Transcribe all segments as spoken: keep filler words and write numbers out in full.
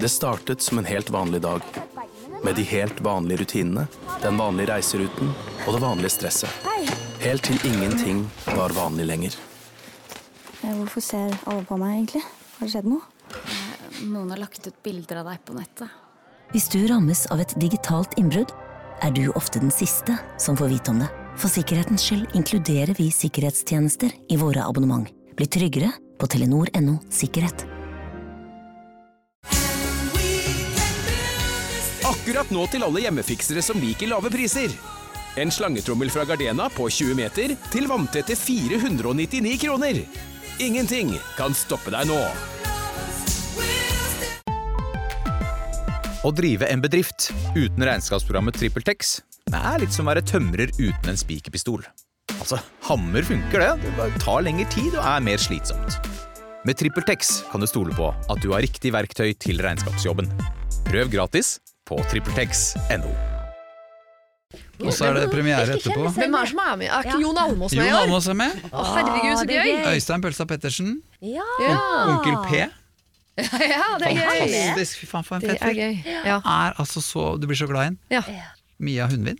Det startet som en helt vanlig dag, med de helt vanlige rutinene, den vanlige reiseruten og det vanlige stresset. Helt til ingenting var vanlig lenger. Hvorfor ser alle på meg egentlig? Har det skjedd noe? Noen har lagt ut bilder av deg på nettet. Hvis du rammes av et digitalt innbrudd, er du ofte den siste som får vite om det. For sikkerhetens skyld inkluderer vi sikkerhetstjenester i våre abonnement. Bli tryggere på telenor punktum no sikkerhet. Akkurat nå til alle hjemmefiksere som liker lave priser. En slangetrommel fra Gardena på tjue meter til vanntette fire hundre nittini kroner. Ingenting kan stoppe deg nå. Å drive en bedrift uten regnskapsprogrammet TrippelTex er litt som å være tømrer uten en spikerpistol. Altså, hammer funker det, det bare tar lengre tid og er mer slitsomt. Med TrippelTex kan du stole på at du har riktig verktøy til regnskapsjobben. Prøv gratis på trippeltex punktum no. Og så er det premiere etterpå. Hvem er som er med? Er ikke Jon Almaas med? Jon Almaas er med. Å, herregud, så gøy. Øystein Pølsa Pettersen. Ja. Onkel P. Ja, det er gøy. Fantastisk, fy faen for en fett fyr. Det er gøy. Ja. Er altså så, du blir så glad i den. Ja. Mia Hundvin.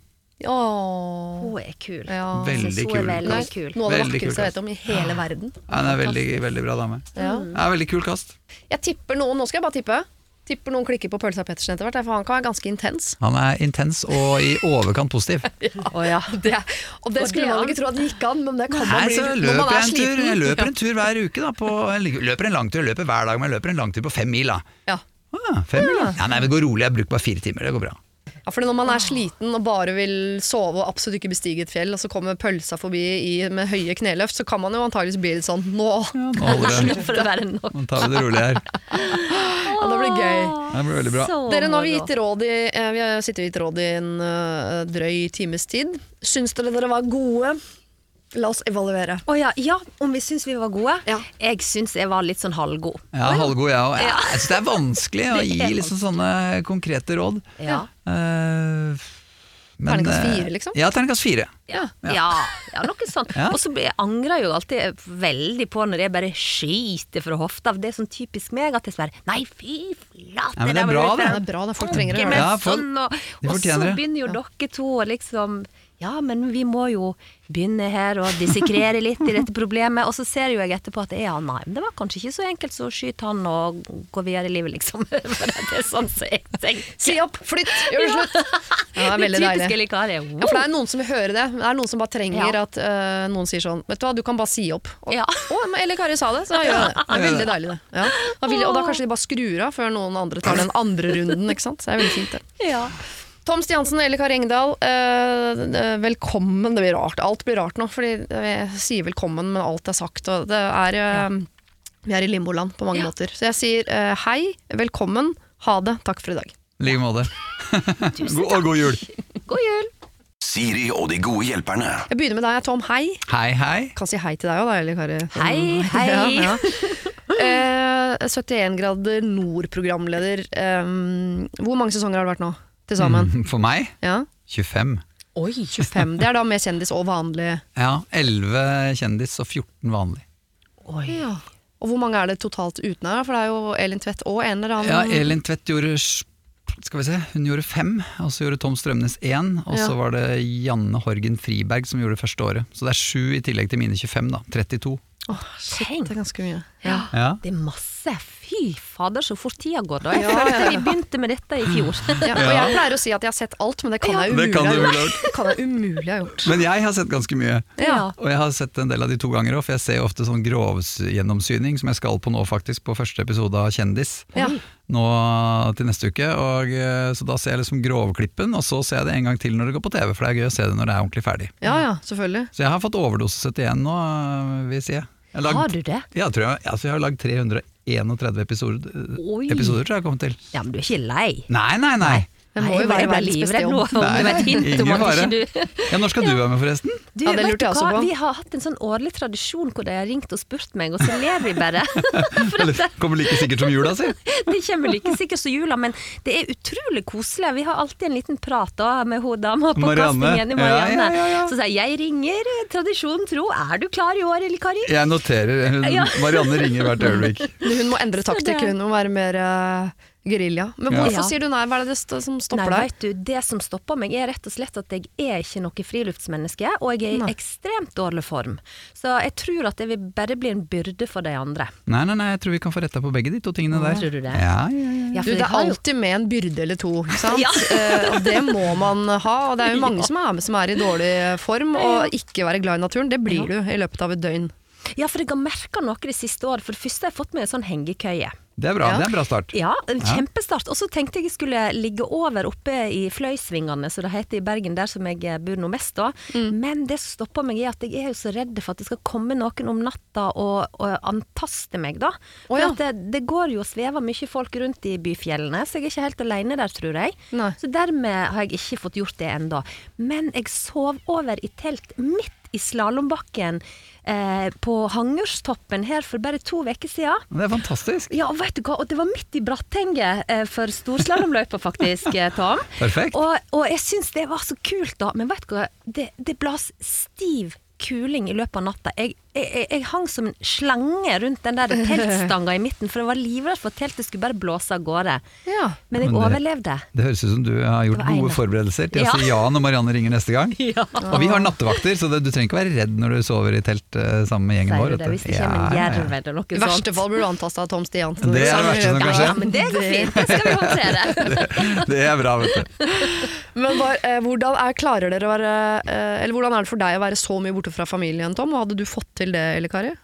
Åh. Hun er kul. Ja. Veldig kul. Veldig kul. Noe av det Veldig vakreste kul jeg vet om i hele verden. Ja, han er veldig, veldig bra dame. Ja. Ja, veldig kul kast. Jeg tipper noen, nå skal jeg bare tippe. Tipper noen klikker på Pølsa Pettersen etter hvert, for han kan være ganske intens. Han er intens og i overkant positiv. Ja, oh, ja. Det, og det skulle man ikke tro at det gikk an, men det kan man Nei, bli så når man løper er jeg en tur, sliten. jeg løper en tur hver uke da, på, jeg løper en langtur, jeg løper hver dag, men jeg løper en langtur på fem mil da. Ja. Ah, fem mil da? Ja, nei, det går rolig, jeg bruker bare fire timer, det går bra. Ja, for når man er sliten og bare vil sove og absolutt ikke bestige et fjell, og så kommer pølsa forbi i, med høye kneløft, så kan man jo antageligvis bli litt sånn, nå, ja, nå holder det. Slutt for å være nok. Nå tar vi det rolig her. Ja, det blir gøy. Det blir veldig bra. Så Dere, nå har vi gitt råd i, vi har sittet og gitt råd i en uh, drøy times tid. Syns dere dere var gode? La oss evaluere. Oh, ja, ja, om vi syns vi var gode. Ja. Jeg syns jeg var litt sånn halvgod. Ja, halvgod jeg også. Jeg, jeg synes det er vanskelig å gi liksom sånne konkrete råd. Ja. Uh, men, Terningkast fire, liksom? Ja, terningkast fire. Ja, ja. ja noe sånt. Ja. Og så angrer jeg jo alltid veldig på når jeg bare skyter fra hofta. Det er sånn typisk meg at jeg svarer nei, fy flate. Ja, men det er bra, det. Det er bra, det folk trenger å gjøre gjøre det. Ja, for- sånn, og, de og så fortjener det. begynner jo dere to å liksom ja, men vi må jo begynne her og dissekrere litt i dette problemet. Og så ser jo jeg etterpå at ja, nei, men det var kanskje ikke så enkelt så skyte han og gå videre i livet, liksom. Det er sånn som jeg tenker. Si opp, flytt, gjør det slutt. Ja, det er veldig deilig. Typisk Elikari. Ja, for det er noen som vil høre det. Det er noen som bare trenger Ja. at uh, noen sier sånn, vet du hva, du kan bare si opp. Og, Ja. å, men Elikari sa det, så jeg gjør jeg det. Det er veldig deilig det. Ja. Da vil, og da kanskje de bare skrur av før noen andre tar den andre runden, ikke sant? Så det er veldig fint det. Ja. Tom Stiansen, Elikari Engdahl, eh, velkommen. Det blir rart. Alt blir rart nå, fordi jeg sier velkommen, men alt er sagt. Og det er, eh, vi er i limboland på mange Ja. måter. Så jeg sier eh, hei, velkommen, ha det, takk for i dag. I like måte. God, og god jul. God jul. Siri og de gode hjelperne. Jeg begynner med deg, Tom. Hei. Hei, hei. Kan si hei til deg også da, Elikari. Hei, hei. Ja, ja. Eh, syttien grader nord-programleder. Eh, hvor mange sesonger har det vært nå? Til sammen? Mm, for meg, Ja. tjuefem. Oi, tjuefem. Det er da med kjendis og vanlig. Ja, elleve kjendis og fjorten vanlig. Ja. Og hvor mange er det totalt uten her? For det er jo Elin Tvedt og en eller annen. Ja, Elin Tvedt gjorde, skal vi se, hun gjorde fem, og så gjorde Tom Strømnes én, og så Ja. var det Janne Horgen Friberg som gjorde det første året. Så det er sju i tillegg til mine tjuefem da, trettito. Åh, shit, Tenk. det er ganske mye. Ja. Ja. Det er masse. Fy fader, så fort tida går da. Jeg Ja, følte ja, ja. vi begynte med dette i fjor. Ja, og jeg pleier å si at jeg har sett alt, men det kan jeg det umulig kan ha du gjort. vel ha Det kan jeg umulig ha gjort. Men jeg har sett ganske mye, Ja. og jeg har sett en del av de to ganger også, for jeg ser jo ofte sånn grovgjennomsyning, som jeg skal på nå faktisk, på første episode av Kjendis, Ja. nå til neste uke, og eh, så da ser jeg liksom grovklippen, og så ser jeg det en gang til når det går på T V, for det er gøy å se det når det er ordentlig ferdig. Ja, ja, selvfølgelig. Så jeg har fått overdose syttien nå, øh, vil jeg si. Jeg har, lagd, Har du det? Ja, tror jeg, altså jeg har lagd tre hundre enogtretti episoder, Oi. episoder tror jeg jeg har kommet til. Ja, men du er ikke lei. Nei, nei, nei. Det må jo være jeg ble verdens beste livredd nå. jobb. Om det var et hint om ingen at fare. ikke du... Ja, når skal du være med forresten? Du, Ja, det vet lurte du jeg også hva? på. Vi har hatt en sånn årlig tradisjon hvor de har ringt og spurt meg, og så ler vi bare. For Eller at det, kommer like sikkert som jula, si. det kommer like sikkert som jula, men det er utrolig koselig. Vi har alltid en liten prat da, med hun dama på Marianne. kastingen i Ja, Marianne. ja, ja, ja. Så sier jeg, jeg ringer, tradisjonen tro, er du klar i år, eller Kari? Jeg noterer, hun, Ja. Marianne ringer hvert øyeblikk. Hun må endre taktikk, hun må være mer, eh, Guerilla. Men hvorfor ja. sier du nei? Hva er det som stopper nei, deg? Vet du, det som stopper meg er rett og slett at jeg er ikke noe friluftsmenneske, og jeg er i nei. ekstremt dårlig form. Så jeg tror at det vil bare bli en byrde for de andre. Nei, nei, nei, jeg tror vi kan få retta på begge de to tingene der. Tror du det? Ja, ja, ja. ja du, det er alltid med en byrde eller to, ikke sant? ja. uh, og det må man ha, og det er jo mange ja. som er med som er i dårlig form, og ikke være glad i naturen, det blir ja. du i løpet av et døgn. Ja, for jeg har merket noe det siste året. For det første har jeg fått med en sånn hengekøye. Det er bra, ja. det er en bra start. Ja, en kjempestart. Og så tenkte jeg jeg skulle ligge over oppe i Fløysvingene, så det heter i Bergen, der som jeg bor noe mest da. Mm. Men det som stopper meg er at jeg er jo så redd for at det skal komme noen om natta og, og antaste meg da. For oh, ja. at det, det går jo og svever mye folk rundt i byfjellene, så jeg er ikke helt alene der, tror jeg. Nei. Så dermed har jeg ikke fått gjort det enda. Men jeg sov over i telt midt i slalombakken eh, på Hangerstoppen her for bare to veker siden. Det er fantastisk. Ja, og vet du hva? Og det var midt i Brattenget eh, for storslalomløypa faktisk, Tom. Perfekt. Og, og jeg synes det var så kult da, men vet du hva? Det, det blas stiv kuling i løpet av natta. Jeg, jeg, jeg, jeg hang som en slange rundt den der teltstanga i midten, for jeg var livredd for at teltet skulle bare blåse av gårde. Ja. Men jeg Men det, overlevde. Det høres ut som du har gjort gode ene. forberedelser til ja. å si ja når Marianne ringer neste gang. Ja. Og vi har nattevakter, så det, du trenger ikke være redd når du sover i telt uh, sammen med gjengen Sier vår. Det, hvis det kommer en jerv eller noe sånt. I verste fall blir du antastet av Tom Stian. Det er det verste som kan skje. Ja, men det går fint, det skal vi håndtere. det, det er bra, vet du. Men var, eh, hvordan, er, klarer dere å være, eh, eller hvordan er det for deg å være så mye borte fra familien, Tom? Hadde du fått til det, eller Kari?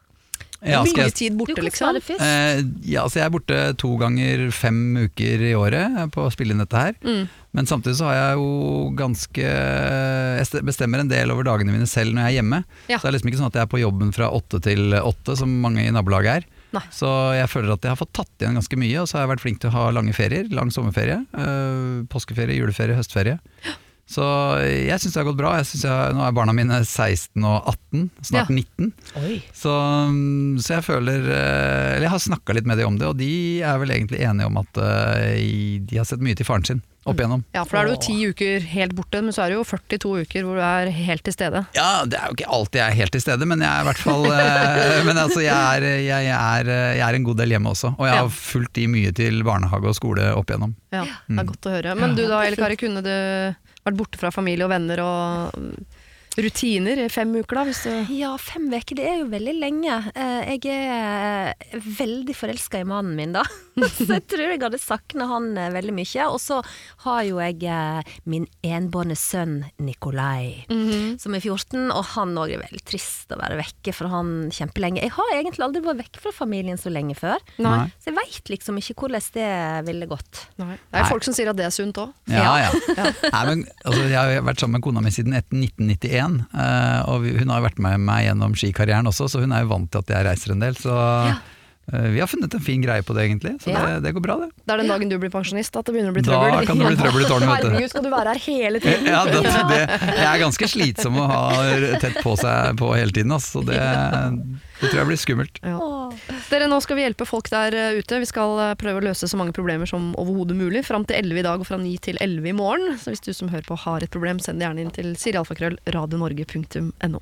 Ja, mye jeg, tid borte, liksom? Eh, ja, så jeg er borte to ganger fem uker i året på å spille inn dette her. Mm. Men samtidig så har jeg jo ganske Jeg bestemmer en del over dagene mine selv når jeg er hjemme. Ja. Så det er liksom ikke sånn at jeg er på jobben fra åtte til åtte, som mange i nabolaget er. Nei. Så jeg føler at jeg har fått tatt igjen ganske mye, og så har jeg vært flink til å ha lange ferier. Lang sommerferie, øh, påskeferie, juleferie, høstferie. Så jeg synes det har gått bra. Jeg synes jeg, nå er barna mine seksten og atten, snart ja. nitten. Oi. Så, så jeg føler Eller jeg har snakket litt med dem om det, og de er vel egentlig enige om at uh, de har sett mye til faren sin opp igjennom. Ja, for da er det jo ti uker helt borte, men så er det jo førtito uker hvor du er helt til stede. Ja, det er jo ikke alltid jeg er helt til stede, men jeg er i hvert fall uh, Men altså, jeg er, jeg, er, jeg er en god del hjemme også, og jeg har fulgt de mye til barnehage og skole opp igjennom. Ja, det er godt å høre. Men du da, Elle Kari, kunne du vært borte fra familie og venner og rutiner i fem uker da? Hvis du... Ja, fem veker, det er jo veldig lenge. Jeg er veldig forelsket i mannen min da, så jeg tror jeg hadde saknet han veldig mye. Og så har jo jeg min enbårne sønn Nikolai, mm-hmm. som er fjorten, og han også er veldig trist å være vekke fra han kjempelenge. Jeg har egentlig aldri vært vekk fra familien så lenge før, Nei. så jeg vet liksom ikke hvordan det ville gått. Nei. Det er Nei. folk som sier at det er sunt også. Ja, ja. ja. Nei, men, altså, jeg har vært sammen med kona mi siden nitten nittien, Uh, og hun har vært med meg gjennom skikarrieren også, så hun er jo vant til at jeg reiser en del, så ja. uh, vi har funnet en fin greie på det egentlig, så ja. det, det går bra det. Det er den dagen du blir pensjonist at det begynner å bli trøbbel. Da kan det bli trøbbel i tårnet, vet du. Herregud, skal du være her hele tiden? Ja, det, det, jeg er ganske slitsom å ha tett på seg på hele tiden, altså, så det, det tror jeg blir skummelt. Ja. Dere, nå skal vi hjelpe folk der ute. Vi skal prøve å løse så mange problemer som overhodet mulig, frem til elleve i dag og fra ni til elleve i morgen. Så hvis du som hører på har et problem, send det gjerne inn til siri alfakrøll radionorge punktum no.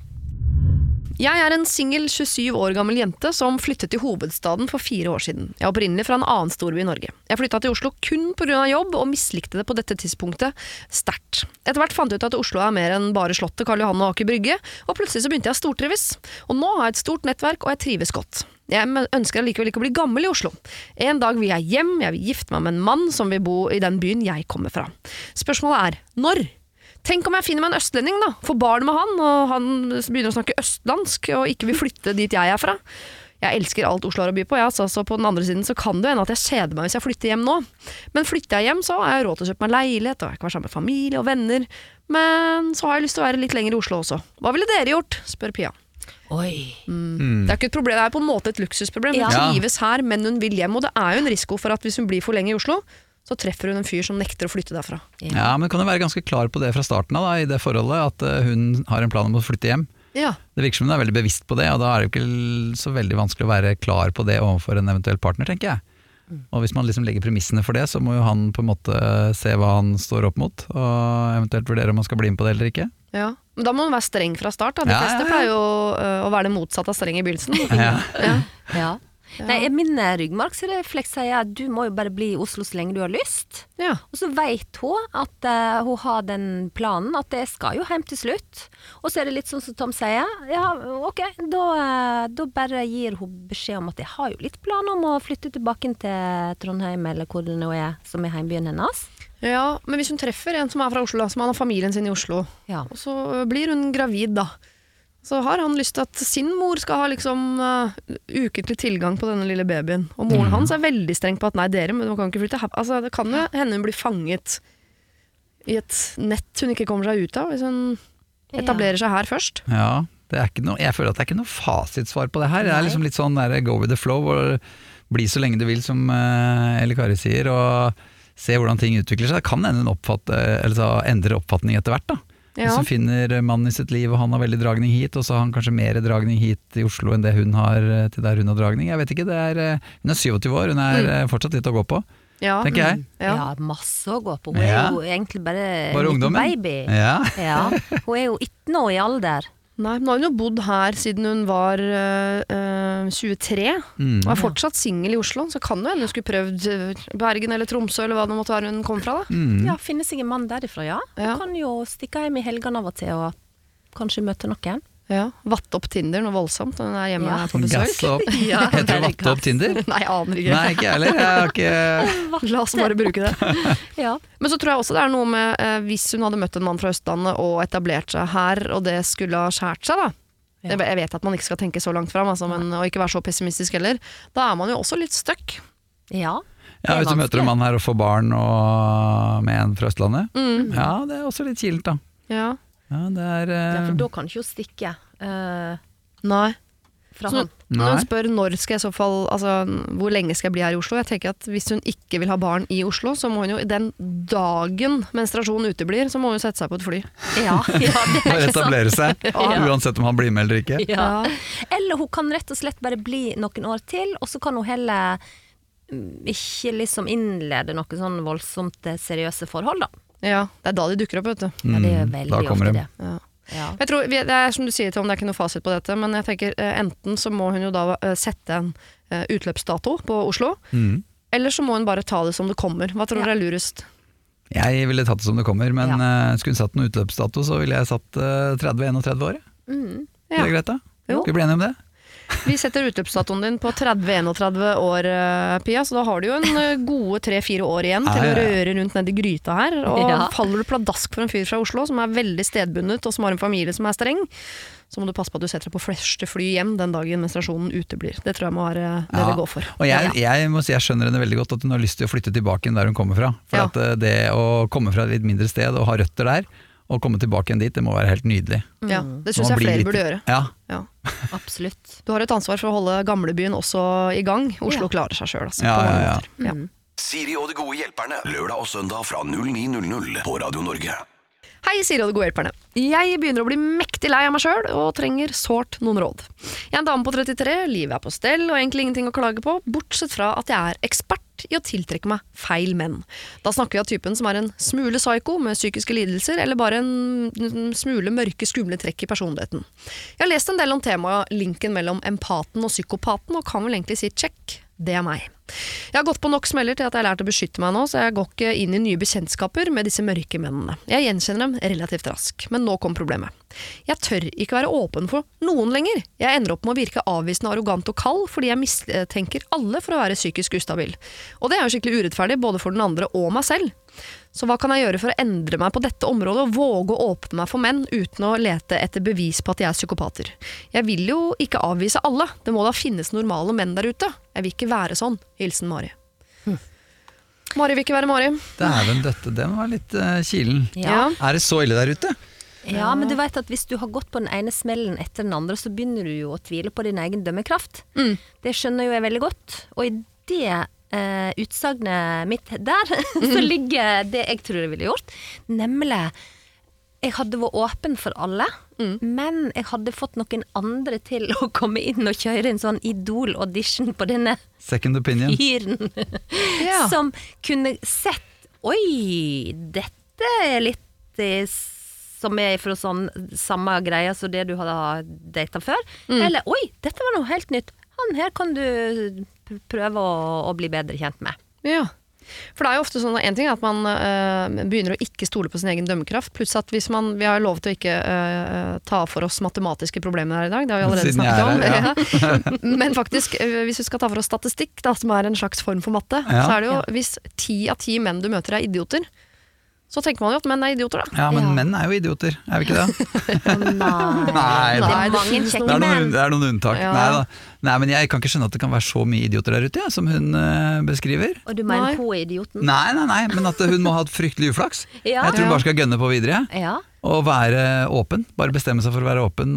Jeg er en singel tjuesyv år gammel jente som flyttet til hovedstaden for fire år siden. Jeg er opprinnelig fra en annen storby i Norge. Jeg flyttet til Oslo kun på grunn av jobb, og mislikte det på dette tidspunktet sterkt. Etter hvert fant jeg ut at Oslo er mer enn bare Slottet, Karl Johan og Aker Brygge, og plutselig så begynte jeg å stortrives. Og nå har jeg et stort nettverk, og jeg trives godt. Jeg ønsker likevel ikke å bli gammel i Oslo. En dag vil jeg hjem, jeg vil gifte meg med en mann som vil bo i den byen jeg kommer fra. Spørsmålet er, når? Tenk om jeg finner meg en østlending da, får barn med han, og han begynner å snakke østlandsk, og ikke vil flytte dit jeg er fra. Jeg elsker alt Oslo har å by på, ja, så på den andre siden så kan det hende at jeg kjeder meg hvis jeg flytter hjem nå. Men flytter jeg hjem så har jeg råd til å kjøpe meg leilighet, og jeg kan være sammen med familie og venner, men så har jeg lyst til å være litt lenger i Oslo også. Hva ville dere gjort? Spør Pia. Oi. Mm. Mm. Det er ikke et problem, det er på en måte et luksusproblem. Hun ja. trives her, men hun vil hjem, og det er jo en risiko for at hvis hun blir for lenge i Oslo, så treffer hun en fyr som nekter å flytte derfra. Ja, ja men kan du være ganske klar på det fra starten av da, i det forholdet, at uh, hun har en plan om å flytte hjem? Ja. Det virker som hun er veldig bevisst på det, og da er det jo ikke så veldig vanskelig å være klar på det overfor en eventuell partner, tenker jeg. Mm. Og hvis man liksom legger premissene for det, så må jo han på en måte se hva han står opp mot, og eventuelt vurdere om han skal bli med på det eller ikke. Ja, men da må man være streng fra start. Da. De ja, fleste ja, ja. pleier jo uh, å være det motsatte av streng i begynnelsen. Ja. ja. ja. Ja. Nei, min ryggmargsrefleks sier at du må jo bare bli i Oslo så lenge du har lyst. Ja. Og så vet hun at uh, hun har den planen, at det skal jo hjem til slutt. Og så er det litt sånn som Tom sier, ja, ok, da, uh, da bare gir hun beskjed om at jeg har jo litt planer om å flytte tilbake til Trondheim, eller hvor det nå er, som er heimbyen hennes. Ja, men hvis hun treffer en som er fra Oslo, da, som har familien sin i Oslo, ja. og så blir hun gravid da, så har han lyst til at sin mor skal ha liksom uh, ukentlig tilgang på denne lille babyen. Og moren mm. hans er veldig streng på at nei, dere, men man kan ikke flytte. Altså, det kan jo hende hun blir fanget i et nett hun ikke kommer seg ut av, hvis hun etablerer seg her først. Ja, det er ikke noe, jeg føler at det er ikke noe fasitsvar på det her. Det er liksom litt sånn der, go with the flow, og bli så lenge du vil, som uh, Elle Kari sier, og se hvordan ting utvikler seg. Det kan hende en oppfatte, eller så endre oppfatning etter hvert da. Ja. Hvis hun finner mannen i sitt liv, og han har veldig dragning hit, og så har han kanskje mer dragning hit i Oslo enn det hun har til der hun har dragning. Jeg vet ikke, det er, hun er syttiåtte år, hun er mm. fortsatt litt å gå på, ja. tenker jeg. Ja. ja, masse å gå på. Hun ja. er jo egentlig bare, bare en liten baby. Ja. ja. Hun er jo ikke nå i alder. Nei, nå har hun jo bodd her siden hun var øh, tjuetre, mm. og er fortsatt single i Oslo, så kan jo henne skulle prøvd Bergen eller Tromsø, eller hva det måtte være hun kom fra da. Mm. Ja, finne seg en mann derifra, ja. Hun ja. kan jo stikke hjem i helgen av og til, og kanskje møte noen. Ja, vatte opp Tinder noe voldsomt når hun er hjemme ja. på besøk. Gass opp. ja, Heter det vatte opp Tinder? Nei, jeg aner ikke. Nei, ikke heller. Jeg har ikke... La oss bare bruke det. ja. Men så tror jeg også det er noe med, eh, hvis hun hadde møtt en mann fra Østlandet og etablert seg her, og det skulle ha skjært seg da. Ja. Jeg vet at man ikke skal tenke så langt frem, altså, men, og ikke være så pessimistisk heller. Da er man jo også litt stuck. Ja. Ja, hvis du møter en mann her og får barn og med en fra Østlandet, mm. ja, det er også litt kilt da. Ja. Ja, det er... Uh... Ja, for da kan ikke jo stikke. Uh, Nei. Fra så, han. Når hun spør når skal jeg i så fall, altså hvor lenge skal jeg bli her i Oslo, jeg tenker at hvis hun ikke vil ha barn i Oslo, så må hun jo den dagen menstruasjonen uteblir, så må hun sette seg på et fly. Ja, ja det er ikke sant. Etablere seg, ja. uansett om han blir med eller ikke. Ja. Eller hun kan rett og slett bare bli noen år til, og så kan hun heller ikke liksom innlede noe sånn voldsomt seriøse forhold da. Ja, det er da de dukker opp, vet du. Ja, det er veldig ofte det. Ja. Ja. Jeg tror, det er som du sier Tom, det er ikke noe fasit på dette, men jeg tenker enten så må hun jo da sette en utløpsdato på Oslo, mm. eller så må hun bare ta det som det kommer. Hva tror du ja. er lurest? Jeg ville tatt det som det kommer, men ja. skulle hun satt en utløpsdato, så ville jeg satt tretti til trettién år. Mm. Ja. Det er greit da? Jo. Skal vi bli enige om det? Vi setter utløpsdatoen din på tretti til trettién år, Pia, så da har du jo en gode tre-fire år igjen til å røre rundt ned i gryta her, og ja. faller du pladask for en fyr fra Oslo som er veldig stedbundet og som har en familie som er streng, så må du passe på at du setter deg på første fly hjem den dagen menstruasjonen uteblir. Det tror jeg må være det ja. det går for. Og jeg, jeg må si jeg skjønner henne veldig godt at hun har lyst til å flytte tilbake der hun kommer fra, for ja. at det å komme fra et litt mindre sted og ha røtter der, og komme tilbake igjen dit, det må være helt nydelig. Ja, det synes jeg flere litt... burde gjøre. Ja. Ja. Absolutt. Du har et ansvar for å holde gamlebyen også i gang. Oslo ja. klarer seg selv. Altså, ja, ja, ja. ja. Mm. Siri og de gode hjelperne, lørdag og søndag fra null ni null null på Radio Norge. Hei, Siri og de gode hjelperne. Jeg begynner å bli mektig lei av meg selv, og trenger sårt noen råd. Jeg er en dame på trettitre, livet er på stell, og egentlig ingenting å klage på, bortsett fra at jeg er ekspert i å tiltrekke meg feil menn. Da snakker vi av typen som er en smule psyko med psykiske lidelser, eller bare en smule mørke, skumle trekk i personligheten. Jeg har lest en del om temaet linken mellom empaten og psykopaten, og kan vel egentlig si check, det er meg. Jeg har gått på nok smeller til at jeg har lært å beskytte meg nå, så jeg går ikke inn i nye bekjentskaper med disse mørke mennene. Jeg gjenkjenner dem relativt rask, men nå kom problemet. Jeg tør ikke være åpen for noen lenger. Jeg ender opp med å virke avvisende, arrogant og kald, fordi jeg mistenker alle for å være psykisk ustabil. Og det er jo skikkelig urettferdig, både for den andre og meg selv. Så hva kan jeg gjøre for å endre meg på dette området og våge å åpne meg for menn uten å lete etter bevis på at jeg er psykopater? Jeg vil jo ikke avvise alle. Det må da finnes normale menn der ute. Jeg vil ikke være sånn. Hilsen Mari. Hm. Mari vil ikke være Mari. Dæven døtte, den var litt uh, kilen. Ja. Er det så ille der ute? Ja, men du vet at hvis du har gått på den ene smellen etter den andre, så begynner du jo å tvile på din egen dømmekraft. Mm. Det skjønner jo jeg veldig godt. Og i det Uh, utsagnet mitt der så ligger det jeg tror jeg ville gjort, nemlig jeg hadde vært åpen for alle, mm. men jeg hadde fått noen andre til å komme inn og kjøre en sånn idol-audition på denne second opinion fyren ja. som kunne sett oi, dette er litt som er fra sånn samme greie som det du hadde datet før, mm. eller oi, dette var noe helt nytt. han her kan du prøve å, å bli bedre kjent med. Ja. For det er jo ofte sånn, en ting er at man uh, begynner å ikke stole på sin egen dømmekraft, pluss at hvis man, vi har lovet å ikke uh, ta for oss matematiske problemer her i dag, det har vi allerede Siden snakket om, jeg er her, ja. Men faktisk, uh, hvis vi skal ta for oss statistikk, da, som er en slags form for matte, Ja. så er det jo, Ja. hvis ti av ti menn du møter er idioter, så tenker man jo at menn er idioter da. Ja, men Ja. menn er jo idioter, er vi ikke det? Nei, Nei, det da. er mange Det kjekke er noen, menn. det er noen unntak. Ja. Nei, da. Nei, men jeg kan ikke skjønne at det kan være så mye idioter der ute, ja, som hun eh, beskriver. Og du mener Nei. på idioten? Nei, nei, nei, men at hun må ha et fryktelig uflaks. Ja. Jeg tror hun Ja. bare skal gønne på videre, Ja. og være åpen. Bare bestemme seg for å være åpen,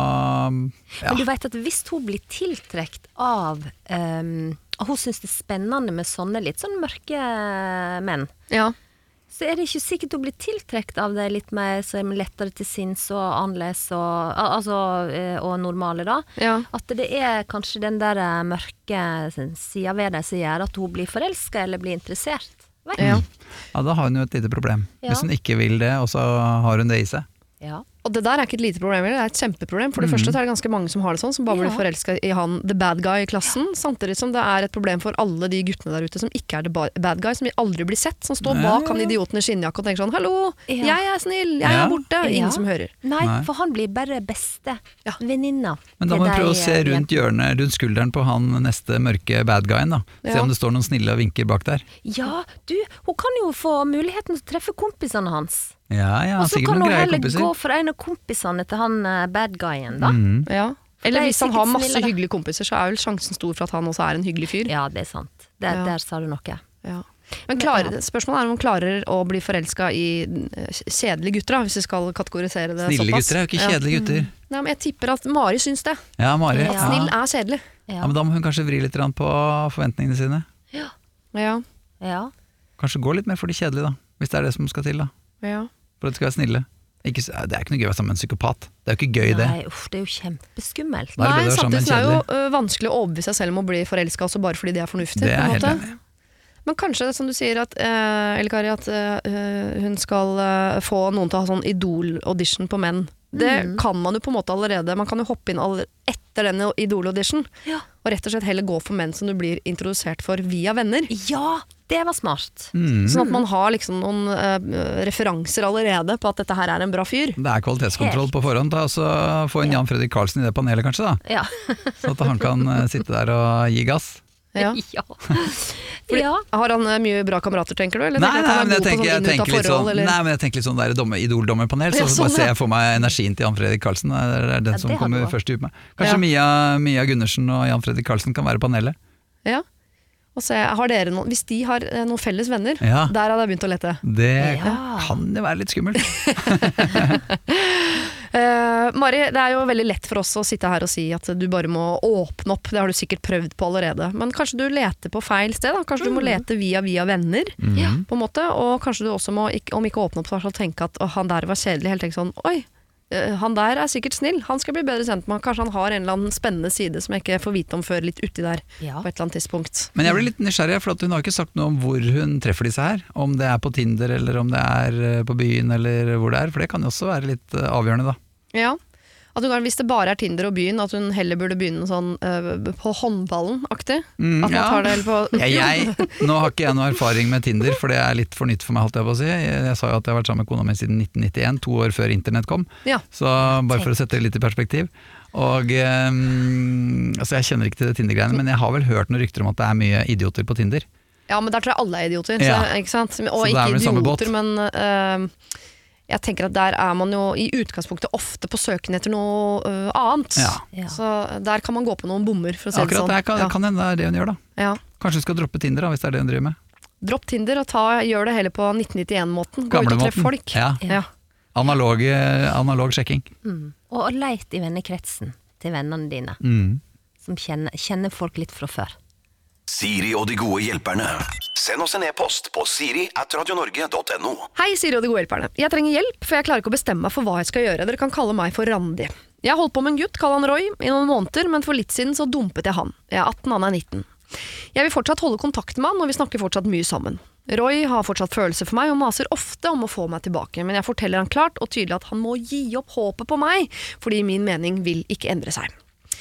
og ja. Men du vet at hvis hun blir tiltrekt av um, og hun synes det er spennende med sånne litt sånn mørke menn, Ja. så er det ikke sikkert hun blir tiltrekt av det litt mer som er lettere til sinns og annerledes og, al- altså, eh, og normale da. Ja. At det er kanskje den der eh, mørke siden ved deg som gjør at hun blir forelsket eller blir interessert. Vet du? Ja. Ja, da har hun jo et lite problem. Ja. Hvis hun ikke vil det, og så har hun det i seg. Ja. Og det der er ikke et lite problem, det er et kjempeproblem. For det første så er det ganske mange som har det sånn, som bare blir Ja. forelsket i han, the bad guy i klassen, samtidig som det er et problem for alle de guttene der ute som ikke er the ba- bad guy, som aldri blir sett, som står bak han idioten i skinnjakke og tenker sånn, hallo, Ja. jeg er snill, jeg Ja. er borte, Ja. ingen som hører. Nei, Nei. for han blir bare beste Ja. venninna. Men da til må vi de, prøve å se eh, rundt hjørnet, rundt skulderen på han neste mørke bad guyen da. Se Ja. om det står noen snille og vinker bak der. Ja, du, hun kan jo få muligheten til å treffe kompisene hans. Ja, ja, Og så sikkert kan noen hun greie heller kompiser. gå for en av kompisene til han eh, bad guyen, da. Mhm. Ja. Eller de er hvis han sikkert har masse snille, da. hyggelige kompiser, så er vel sjansen stor for at han også er en hyggelig fyr. Ja, det er sant. Der, Ja. der sa du noe. Ja. Men klarer, spørsmålet er om hun klarer å bli forelsket i eh, kjedelige gutter, da, hvis vi skal kategorisere det Snille såpass. gutter er jo ikke Ja. kjedelige gutter. Nei, men jeg tipper at Mari syns det. Ja, Mari. Ja. Ja. Snill er kjedelig. Ja, men da må hun kanskje vri litt grann på forventningene sine. Ja. Ja. Kanskje gå litt mer for de kjedelige da, hvis det er det som skal til da. Ja. For at det skal være snille. Ikke, s- det er ikke noe gøy å være sammen med en psykopat. Det er jo ikke gøy det. Nei, uff, det er jo kjempeskummelt. Da er det Nei, bedre å være sammen med samtidig en så er det jo kjedelig. ø, vanskelig å overbevise seg selv om å bli forelsket også bare fordi det er fornuftig. Det er på en helt måte. enig. Men kanskje, som du sier, at, eh, Elle Kari, at eh, hun skal eh, få noen til å ha sånn Idol-audition på menn. Det Mm. kan man jo på en måte allerede. Man kan jo hoppe inn aller etter denne Idol-audition, Ja. og rett og slett heller gå for menn som du blir introdusert for via venner. Ja, det var smart. Mm. Sånn at man har liksom noen eh, referanser allerede på at dette her er en bra fyr. Det er kvalitetskontroll på forhånd. Da, og så få en Jan Fredrik Karlsen i det panelet kanskje da. Ja. Så at han kan eh, sitte der og gi gass. Ja. ja. Fordi, ja. Har han eh, mye bra kamerater, tenker du? Eller Nei, tenker du nei, at han men er jeg god på tenker, jeg sånn inn ut av tenker litt forhold, sånn, eller? nei, men jeg tenker litt sånn der dommer, idoldommerpanel, så Ja, sånn, bare ser ja. jeg for meg energien til Jan Fredrik Karlsen. Det er det er den Ja, som det hadde kommer vært. først ut med. Kanskje Ja. Mia, Mia Gundersen og Jan Fredrik Karlsen kan være panelet. Ja. Og se, har dere noen, hvis de har eh, noen felles venner, Ja. der hadde jeg begynt å lete. Det Ja. kan jo være litt skummelt. Eh, Mari, det er jo veldig lett for oss å sitte her og si at du bare må åpne opp. Det har du sikkert prøvd på allerede. Men kanskje du leter på feil sted. Da? Kanskje du må lete via via venner. Mhm. På en måte. Og kanskje du også må, ikke, om ikke åpne opp, så i hvert fall tenke at å, han der var kjedelig. Helt tenke sånn, oi, eh, han der er sikkert snill. Han skal bli bedre kjent med. Kanskje han har en eller annen spennende side som jeg ikke får vite om før litt uti der. Ja. På et eller annet tidspunkt. Men jeg blir litt nysgjerrig, for at hun har ikke sagt noe om hvor hun treffer disse her. Om det er på Tinder, eller om det er eh, på byen, eller hvor det er. For det kan jo også være litt eh, avgjørende da. Ja. At hun, kan- hvis det bare er Tinder og byen, at hun heller burde begynne sånn øh, på håndballen-aktig. Mm, At man ja. tar det eller på Jeg, jeg, nå har ikke jeg noe erfaring med Tinder, for det er litt for nytt for meg, holdt jeg på å si. Jeg, jeg sa jo at jeg har vært sammen med kona mi siden nitten nittien, to år før internett kom. Ja. Så bare for å sette det litt i perspektiv. Og ehm, altså jeg kjenner ikke til det Tinder-greiene, men jeg har vel hørt noen rykter om at det er mye idioter på Tinder. Ja, men der tror jeg alle er idioter. Ja. Så, ikke sant? Og Så det er ikke vel samme båt. idioter, men øh, jeg tenker at der er man jo i utgangspunktet ofte på søken etter noe øh, annet. Ja. Ja. Så der kan man gå på noen bommer, for å si det Akkurat sånn. det kan, Ja. kan hende det er det hun gjør da. Ja. Kanskje hun skal droppe Tinder da, hvis det er det hun driver med. Dropp Tinder og ta, gjør det heller på nitten nittien-måten. Gå ut og treff Gamlemåten. folk. Ja. Ja. Analog, eh, analog sjekking. Mm. Og leit i vennekretsen til vennene dine, Mm. som kjenner, kjenner folk litt fra før. Siri og de gode hjelperne. Send oss en e-post på siri at radionorge punktum no. Hei, Siri og de gode hjelperne. Jeg trenger hjelp, for jeg klarer ikke å bestemme meg for hva jeg skal gjøre. Dere kan kalle meg for Randi. Jeg har holdt på med en gutt, kall han Roy, i noen måneder, men for litt siden så dumpet jeg han. Jeg er atten, han er nitten. Jeg vil fortsatt holde kontakt med han, og vi snakker fortsatt mye sammen. Roy har fortsatt følelser for meg, og maser ofte om å få meg tilbake, men jeg forteller han klart og tydelig at han må gi opp håpet på meg, fordi min mening vil ikke endre seg.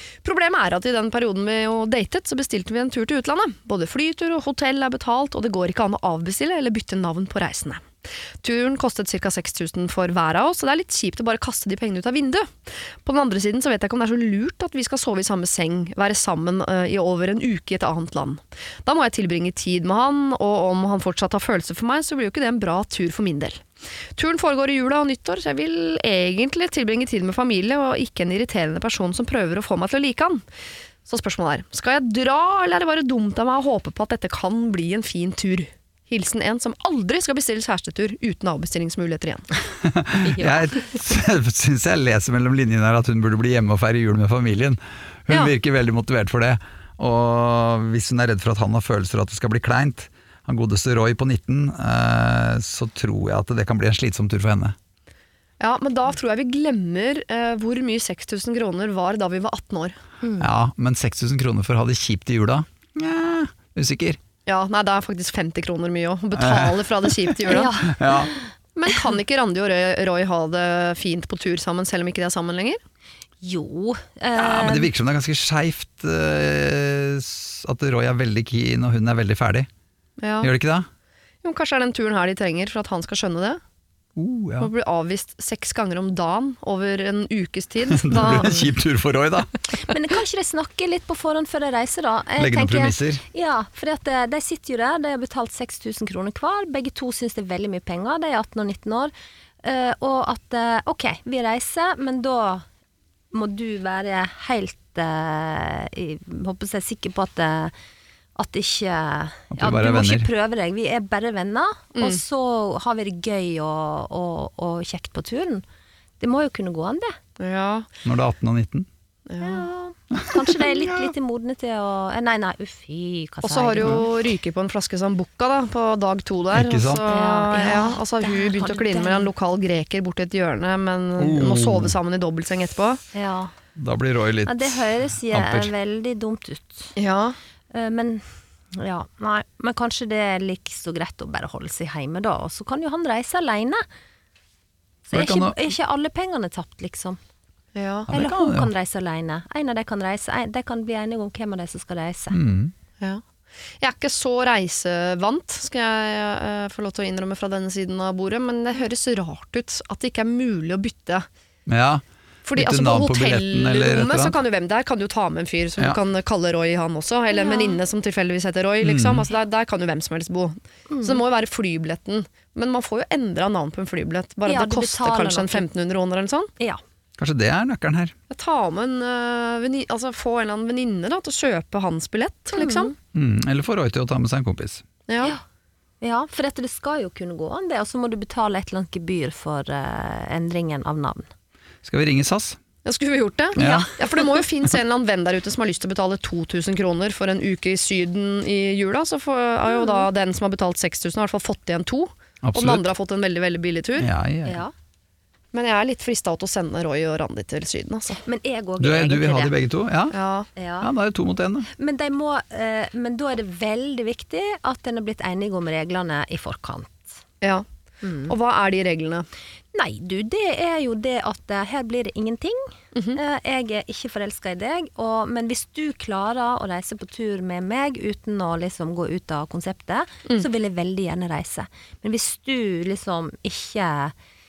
Problemet er at i den perioden vi jo datet, så bestilte vi en tur til utlandet. Både flytur og hotell er betalt, og det går ikke an å avbestille eller bytte navn på reisene. Turen kostet ca. seks tusen for hver av oss, så det er litt kjipt å bare kaste de pengene ut av vinduet. På den andre siden så vet jeg ikke om det er så lurt at vi skal sove i samme seng, være sammen uh, i over en uke i et annet land. Da må jeg tilbringe tid med han, og om han fortsatt har følelser for meg, så blir jo ikke det en bra tur for min del. Turen foregår i jula og nyttår, så jeg vil egentlig tilbringe tid med familie, og ikke en irriterende person som prøver å få meg til å like han. Så spørsmålet er, skal jeg dra, eller er det bare dumt av meg å håpe på at dette kan bli en fin tur? Hilsen en som aldri skal bestille kjærestetur uten avbestillingsmuligheter igjen. Jeg synes jeg leser mellom linjene her at hun burde bli hjemme og feire jul med familien. Hun Ja. virker veldig motivert for det. Og hvis hun er redd for at han har følelser at det skal bli kleint, han godeste Roy på nitten, eh, så tror jeg at det kan bli en slitsom tur for henne. Ja, men da tror jeg vi glemmer eh, hvor mye seks tusen kroner var da vi var atten år. Ja, men seks tusen kroner for å ha det kjipt i jula? Nja, usikker. Ja, nei, det er faktisk femti kroner mye også. Betale fra det kjipt i jula. Ja. Men kan ikke Randi og Roy, Roy ha det fint på tur sammen, selv om ikke de er sammen lenger? Jo. Eh, Ja, men det virker som det er ganske skjevt eh, at Roy er veldig keen og hun er veldig ferdig. Ja. Gjør det ikke det? Jo, kanskje er den turen her de trenger for at han skal skjønne det? Uh, ja. Å bli avvist seks ganger om dagen over en ukes tid. Da blir det en kjip tur for Roy, da. Men kan ikke de snakke litt på forhånd før de reiser, da? Jeg Legge noen tenker- premisser. Ja, for at de, de sitter jo der, de har betalt seks tusen kroner hver. Begge to syns det er veldig mye penger, de er atten og nitten år. Eh, og at eh, ok, vi reiser, men da må du være helt uh, i, håper jeg, sikker på at uh, at ikke At vi ja, bare du er må venner. ikke prøve deg, vi er bare venner, Mm. og så har vi det gøy og, og, og kjekt på turen. Det må jo kunne gå an, det. Ja. Når du er atten og nitten. Ja. Kanskje de er litt, litt modne til å eh, Nei, nei, ufy, hva Og så har jo ryket på en flaske Sambuca da, på dag to der. Ikke sant? Og så, Ja, ja, og så har hun der begynt har å du kline den. med en lokal greker borti et hjørne, men Oh. må sove sammen i dobbeltseng etterpå. Ja. Da blir Roy litt Ja, det høres ja, amper. veldig dumt ut. Ja. Eh, Men ja, nei, men kanskje det er like så greit å bare holde seg hjemme da, og så kan jo han reise alene. Så Men er kan ikke, du- er ikke alle pengene tapt, liksom. Ja. det Eller kan hun han, ja. kan reise alene. En av de kan reise, en, de kan bli enige om hvem av de som skal reise. Mm. Ja. Jeg er ikke så reisevant, skal jeg eh, få lov til å innrømme fra denne siden av bordet, men det høres rart ut at det ikke er mulig å bytte. Ja, Fordi bytte altså, navn på på billetten eller et eller hotellrommet så annet. kan jo hvem der kan jo ta med en fyr som Ja. du kan kalle Roy han også, eller en Ja. venninne som tilfeldigvis heter Roy, liksom. Mm. Altså, der, der kan jo hvem som helst bo. Så det må jo være flybilletten. Men man får jo endra navn på en flybillett, bare Ja, at det du koster betaler kanskje en noe. femten hundre kroner eller noe sånt. Ja. Kanskje det er nøkkelen her. Jeg tar med en uh, venni- altså få en eller annen venninne da, til å kjøpe hans billett, liksom. Mm. Eller får Roy til å ta med seg en kompis. Ja. Ja. Ja, for dette, det skal jo kunne gå an det, og så må du betale et eller annet gebyr for eh, endringen av navn. Skal vi ringe S A S? Ja, skulle vi gjort det? Ja. Ja, for det må jo finnes en eller annen venn der ute som har lyst til å betale to tusen kroner for en uke i Syden i jula, så får, har jo da den som har betalt seks tusen i hvert fall fått igjen to, og den Absolutt. andre har fått en veldig, veldig billig tur. Ja, ja. Ja. Men jeg er litt fristet til å sende Roy og Randi til Syden, altså. Men jeg òg Du, er er- du vil ha egentlig de det. begge to? Ja. Ja. Ja. Ja, da er det to mot én, da. Men, de må, eh, men da er det veldig viktig at en er blitt enige om reglene i forkant. Ja. Og hva er de reglene? Nei, du, det er jo det at eh, her blir det ingenting. Eh, jeg er ikke forelska i deg, og, men hvis du klarer å reise på tur med meg uten å liksom gå ut av konseptet, så vil jeg veldig gjerne reise. Men hvis du liksom ikke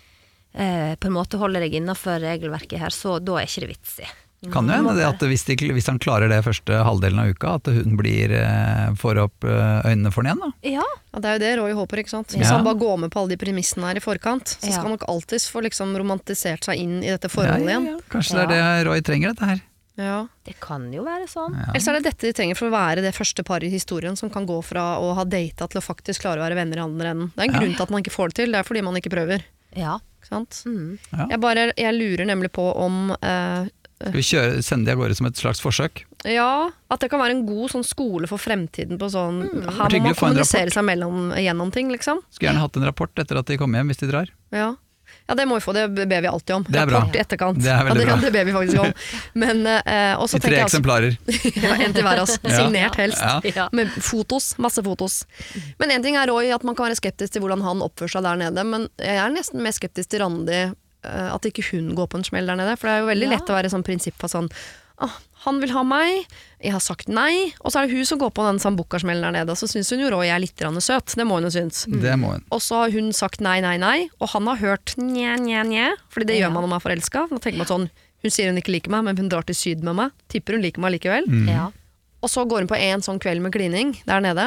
eh, på en måte holder deg innenfor regelverket her, så da er ikke det vits i. Kan jo hende det at hvis, de, hvis han klarer det første halvdelen av uka, at hun blir, eh, får opp eh, øynene for den igjen, da. Ja, Ja, det er jo det Roy håper, ikke sant? Hvis Ja. han bare går med på alle de premissene her i forkant, så Ja. skal han nok alltid få liksom romantisert seg inn i dette forholdet Ja, ja, igjen. ja. Kanskje det er det Roy trenger, dette her. Ja. det kan jo være sånn. Ja. Ellers er det dette de trenger for å være det første paret i historien som kan gå fra å ha data til å faktisk klare å være venner i andre enden. Det er en Ja. grunn til at man ikke får det til, det er fordi man ikke prøver. Ja. Ikke sant? Mm. Ja. Jeg, bare, jeg lurer nemlig på om eh, Skal vi kjøre, sende de av gårde som et slags forsøk? ja, at det kan være en god sånn skole for fremtiden på sånn her må Hyggelig man å få en kommunisere rapport. seg mellom, gjennom ting, liksom. Skulle gjerne hatt en rapport etter at de kommer hjem, hvis de drar. Ja. Ja, det må vi få, det ber vi alltid om. Det er bra. Rapport i etterkant. Det er veldig ja, det, bra. det ber vi faktisk om. Men eh, også I tre tenker jeg altså- eksemplarer. ja, en til hver oss. Ja. Signert helst. Ja. Ja. Med fotos, masse fotos. Men en ting er Roy, at man kan være skeptisk til hvordan han oppfører seg der nede, men jeg er nesten mer skeptisk til Randi, eh, at ikke hun går på en smell der nede, for det er jo veldig Ja. lett å være sånn prinsipp på sånn, ah, han vil ha meg, jeg har sagt nei, og så er det hun som går på den sambukkarsmellen der nede, og så synes hun jo Roy er litt grann søt, det må hun jo synes. Det må hun. Og så har hun sagt nei, nei, nei, og han har hørt nje, nje, nje, fordi det Ja. gjør man når man er forelsket. Nå tenker man sånn, hun sier hun ikke liker meg, men hun drar til syd med meg, tipper hun liker meg likevel. Mm. Ja. Og så går hun på en sånn kveld med klining der nede,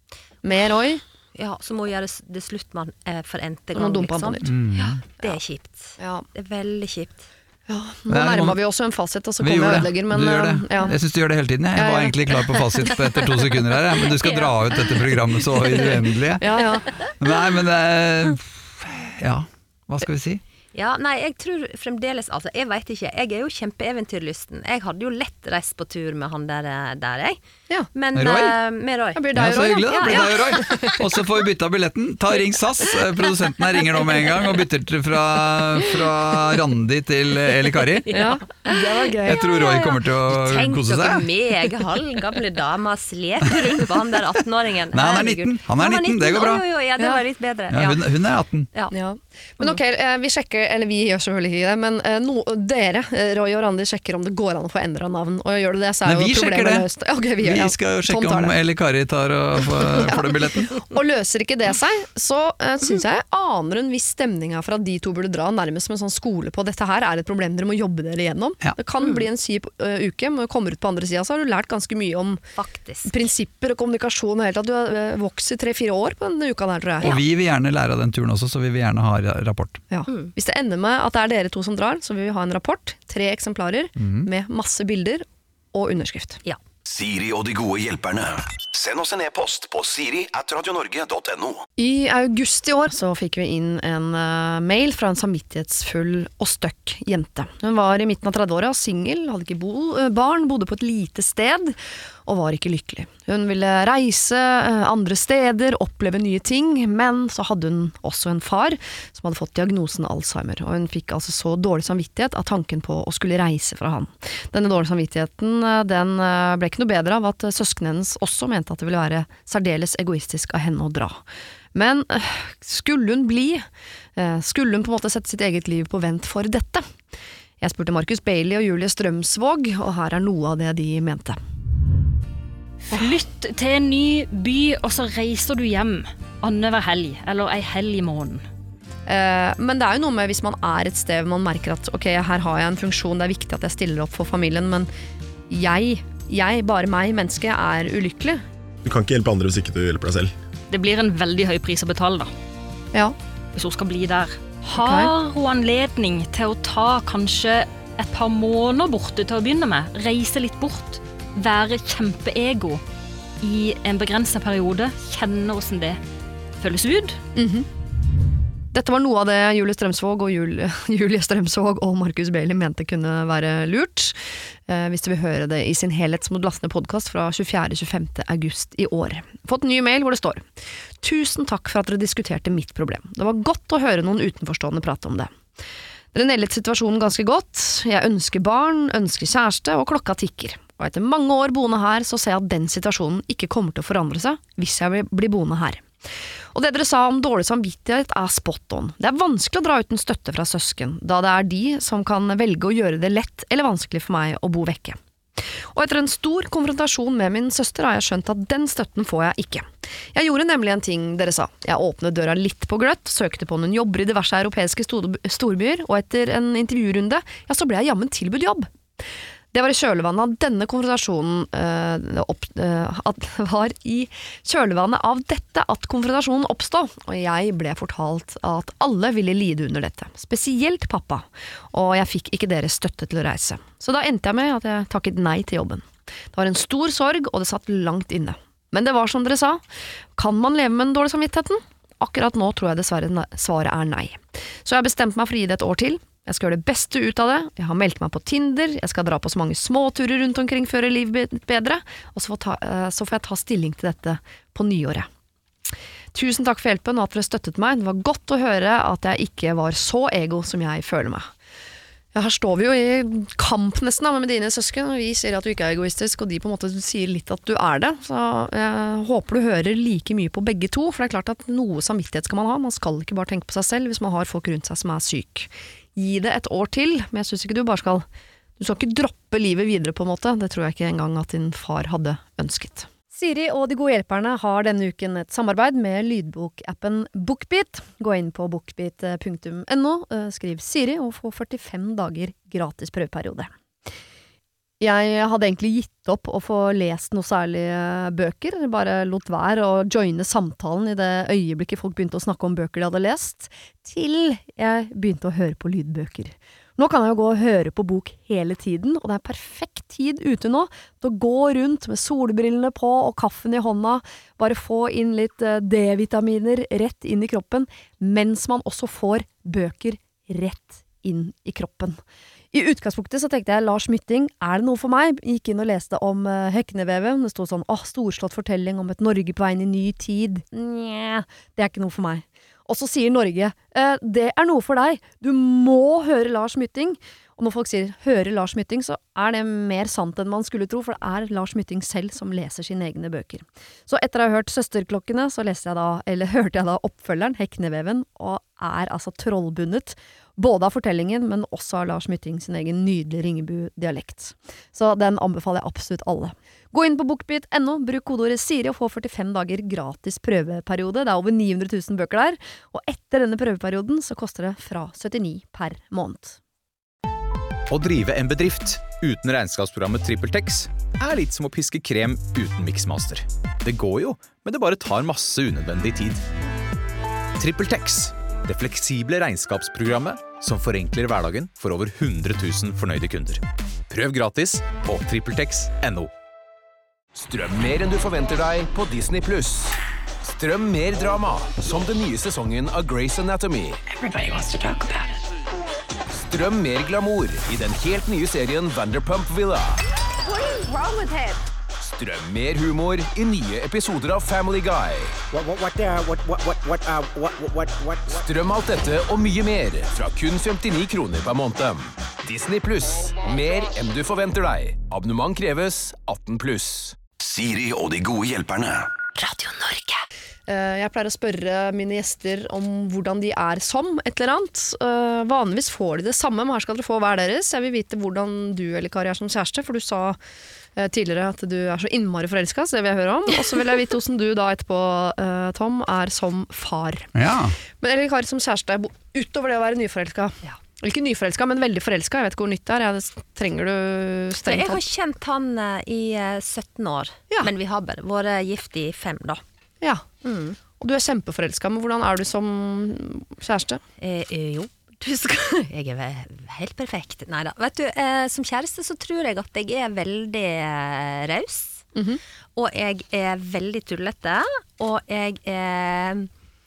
med Roy, Ja, så må hun gjøre det slutt med han eh, for n-te og nå gang, dumper han på liksom. nytt. Ja, det er kjipt. Ja. Det er veldig kjipt. Ja, nå Nei, nærmer man- vi også en fasit, og så Vi kommer gjør jeg og det. ødelegger, men Du gjør det. eh, ja. Jeg synes du gjør det hele tiden. Jeg, jeg Ja, var ja. egentlig klar på fasit på etter to sekunder her, jeg, men du skal dra ut dette programmet så i det uendelige. Ja, ja. Nei, men det er- Ja, hva skal vi si? Ja, nei, jeg tror fremdeles, altså, jeg vet ikke, jeg er jo kjempeeventyrlysten. Jeg hadde jo lett reist på tur med han der, der jeg. Ja. Men Roy? eh, med Roy. Det blir Ja, deg, så Roy, hyggelig da, da. blir Ja, det Roy. Og så får vi bytta billetten. Ta ring S A S. Eh, Produsenten her ringer nå med en gang og bytter til fra, fra Randi til Eli Kari. ja. ja, det var gøy. Jeg tror Roy kommer til å Tenk kose dere seg. meg, halvgamle dama, sleper rundt på han der attenåringen. Nei, han er Herregud. nitten. Han er nitten, det går bra. Oi, oi, oi, ja, det Ja. var litt bedre. Ja, hun, hun er atten. Ja. Ja. Men ok, eh, vi sjekker, eller vi gjør selvfølgelig ikke det, men eh, no, dere, eh, Roy og Randi, sjekker om det går an å få endret navn, og gjør du det, så er Men vi jo sjekker problemet det. løst. Ok, vi, Vi gjør, ja. skal jo Tom sjekke tar om det. Eli Kari tar og får, får den billetten. Og løser ikke det seg, så uh, synes jeg jeg aner en viss stemning her for at de to burde dra nærmest som en sånn skole på dette her er et problem dere må jobbe dere igjennom. Ja. Det kan bli en kjip uh, uke, men kommer ut på andre siden så har du lært ganske mye om Faktisk. prinsipper og kommunikasjon og helt at du har uh, vokst i tre-fire år på denne uka der, tror jeg. Og vi vil gjerne lære av den turen også, så vi vil gjerne ha ra- rapport. Ja. Hvis det ender med at det er dere to som drar, så vil vi ha en rapport, tre eksemplarer, med masse bilder og underskrift. Ja. Siri og de gode hjelperne. Send oss en e-post på siri at radionorge punktum no. I august i år så fikk vi inn en uh, mail fra en samvittighetsfull og støkk jente. Hun var i midten av trettiåra, singel, hadde ikke bo, uh, barn, bodde på et lite sted og var ikke lykkelig. Hun ville reise uh, andre steder, oppleve nye ting, men så hadde hun også en far som hadde fått diagnosen Alzheimer, og hun fikk altså så dårlig samvittighet av tanken på å skulle reise fra han. Denne dårlige samvittigheten uh, den uh, ble ikke noe bedre av at uh, søskenen hennes også mente at det ville være særdeles egoistisk av henne å dra. Men øh, skulle hun bli, øh, skulle hun på en måte sette sitt eget liv på vent for dette? Jeg spurte Markus Bailey og Julie Strømsvåg, og her er noe av det de mente. Flytt til en ny by, og så reiser du hjem annenhver helg, eller ei helg i måneden. Eh, men det er jo noe med hvis man er et sted man merker at ok, her har jeg en funksjon, det er viktig at jeg stiller opp for familien, men jeg, jeg bare meg, menneske, er ulykkelig. Du kan ikke hjelpe andre hvis ikke du hjelper deg selv. Det blir en veldig høy pris å betale da, Ja. hvis hun skal bli der. Har hun anledning til å ta kanskje et par måneder borte til å begynne med, reise litt bort, være kjempeego i en begrenset periode, kjenne hvordan det føles ut? Mhm. Dette var noe av det Julie Strømsvåg og Julie, Julie Strømsvåg og Markus Bailey mente kunne være lurt. Eh, hvis du vil høre det i sin helhet, så må du laste ned podcast fra tjuefjerde til tjuefemte august i år. Fått en ny mail hvor det står: Tusen takk for at dere diskuterte mitt problem. Det var godt å høre noen utenforstående prate om det. Dere nailet situasjonen ganske godt. Jeg ønsker barn, ønsker kjæreste, og klokka tikker. Og etter mange år boende her, så ser jeg at den situasjonen ikke kommer til å forandre seg hvis jeg blir boende her. Og det dere sa om dårlig samvittighet er spot on. Det er vanskelig å dra uten støtte fra søsken, da det er de som kan velge å gjøre det lett eller vanskelig for meg å bo vekke. Og etter en stor konfrontasjon med min søster har jeg skjønt at den støtten får jeg ikke. Jeg gjorde nemlig en ting dere sa. Jeg åpnet døra litt på gløtt, søkte på noen jobber i diverse europeiske storbyer, og etter en intervjurunde, ja, så ble jeg jammen tilbudt jobb. Det var i kjølvannet av denne konfrontasjonen øh, opp, øh, at, var i kjølvannet av dette at konfrontasjonen oppstod, og jeg ble fortalt at alle ville lide under dette, spesielt pappa, og jeg fikk ikke deres støtte til å reise. Så da endte jeg med at jeg takket nei til jobben. Det var en stor sorg, og det satt langt inne. Men det var som dere sa, kan man leve med den dårlige samvittigheten? Akkurat nå tror jeg dessverre svaret er nei. Så jeg har bestemt meg for å gi det et år til. Jeg skal gjøre det beste ut av det, jeg har meldt meg på Tinder, jeg skal dra på så mange småturer rundt omkring før jeg livet bedre, og så får, ta, så får jeg ta stilling til dette på nyåret. Tusen takk for hjelpen og at dere støttet meg, det var godt å høre at jeg ikke var så ego som jeg føler meg. Ja, her står vi jo i kamp nesten da, med dine søsken, og vi sier at du ikke er egoistisk, og de på en måte sier litt at du er det, så jeg håper du hører like mye på begge to, for det er klart at noe samvittighet skal man ha, man skal ikke bare tenke på seg selv hvis man har folk rundt seg som er syk. Gi det et år til, men jeg synes ikke du bare skal Du skal ikke droppe livet videre på en måte. Det tror jeg ikke engang at din far hadde ønsket. Siri og de gode hjelperne har denne uken et samarbeid med lydbokappen BookBeat. Gå inn på bookbeat punktum no, skriv Siri og få førtifem dager gratis prøveperiode. Jeg hadde egentlig gitt opp å få lest noe særlig bøker, bare lot være å joine samtalen i det øyeblikket folk begynte å snakke om bøker de hadde lest, til jeg begynte å høre på lydbøker. Nå kan jeg jo gå og høre på bok hele tiden, og det er perfekt tid ute nå til å gå rundt med solbrillene på og kaffen i hånda, bare få inn litt D-vitaminer rett inn i kroppen, mens man også får bøker rett inn i kroppen. I utgangspunktet så tenkte jeg Lars Mytting, er det noe for meg? Gikk inn og leste om uh, Hekneveven, det stod sånn, åh, storslått fortelling om et Norge på vei inn i ny tid. Nja, det er ikke noe for meg. Og så sier Norge, eh, det er noe for deg, du må høre Lars Mytting. Og når folk sier, høre Lars Mytting, så er det mer sant enn man skulle tro, for det er Lars Mytting selv som leser sine egne bøker. Så etter å ha hørt Søsterklokkene, så leste jeg da, eller hørte jeg da oppfølgeren, Hekneveven, og er altså trollbundet, både av fortellingen, men også av Lars Mytting sin egen nydelige Ringebu-dialekt. Så den anbefaler jeg absolutt alle. Gå inn på bookbeat punktum no, bruk kodeordet Siri og få førtifem dager gratis prøveperiode. Det er over ni hundre tusen bøker der, og etter denne prøveperioden så koster det fra syttini per måned. Å drive en bedrift uten regnskapsprogrammet TrippelTex er litt som å piske krem uten Mixmaster. Det går jo, men det bare tar masse unødvendig tid. TrippelTex, det fleksible regnskapsprogrammet som forenkler hverdagen for over hundre tusen fornøyde kunder. Prøv gratis på trippeltex punktum no. Strøm mer enn du forventer deg på Disney Plus. Strøm mer drama, som den nye sesongen av Grey's Anatomy. Everybody wants to talk about it. Strøm mer glamour i den helt nye serien Vanderpump Villa. What is wrong with him? Strøm mer humor i nye episoder av Family Guy. What, what, what, uh, what, what, what, what, uh, what, what, what, what? Strøm alt dette og mye mer fra kun femtini kroner per måned. Disney Plus, mer enn du forventer deg. Abonnement kreves atten pluss. Siri og de gode hjelperne. Radio Norge. Jeg pleier å spørre mine gjester om hvordan de er som et eller annet. Vanligvis får de det samme, men her skal dere få hver deres. Jeg vil vite hvordan du eller Kari er som kjæreste, for du sa tidligere at du er så innmari forelsket, så det vil jeg høre om. Og så vil jeg vite hvordan du da etterpå, Tom, er som far. Ja. Men eller Kari som kjæreste, utover det å være nyforelsket. Ja. Ikke nyforelsket, men veldig forelsket. Jeg vet ikke hvor nytt det er. Jeg, trenger du strengt? Jeg har kjent han i sytten år, ja. Men vi har bare vært gift i fem da. Ja, mm. Og du er kjempeforelsket, men hvordan er du som kjæreste? Eh, jo, du skal, jeg er helt perfekt. Neida, vet du, eh, som kjæreste så tror jeg at jeg er veldig eh, raus, mm-hmm. Og jeg er veldig tullete, og jeg er,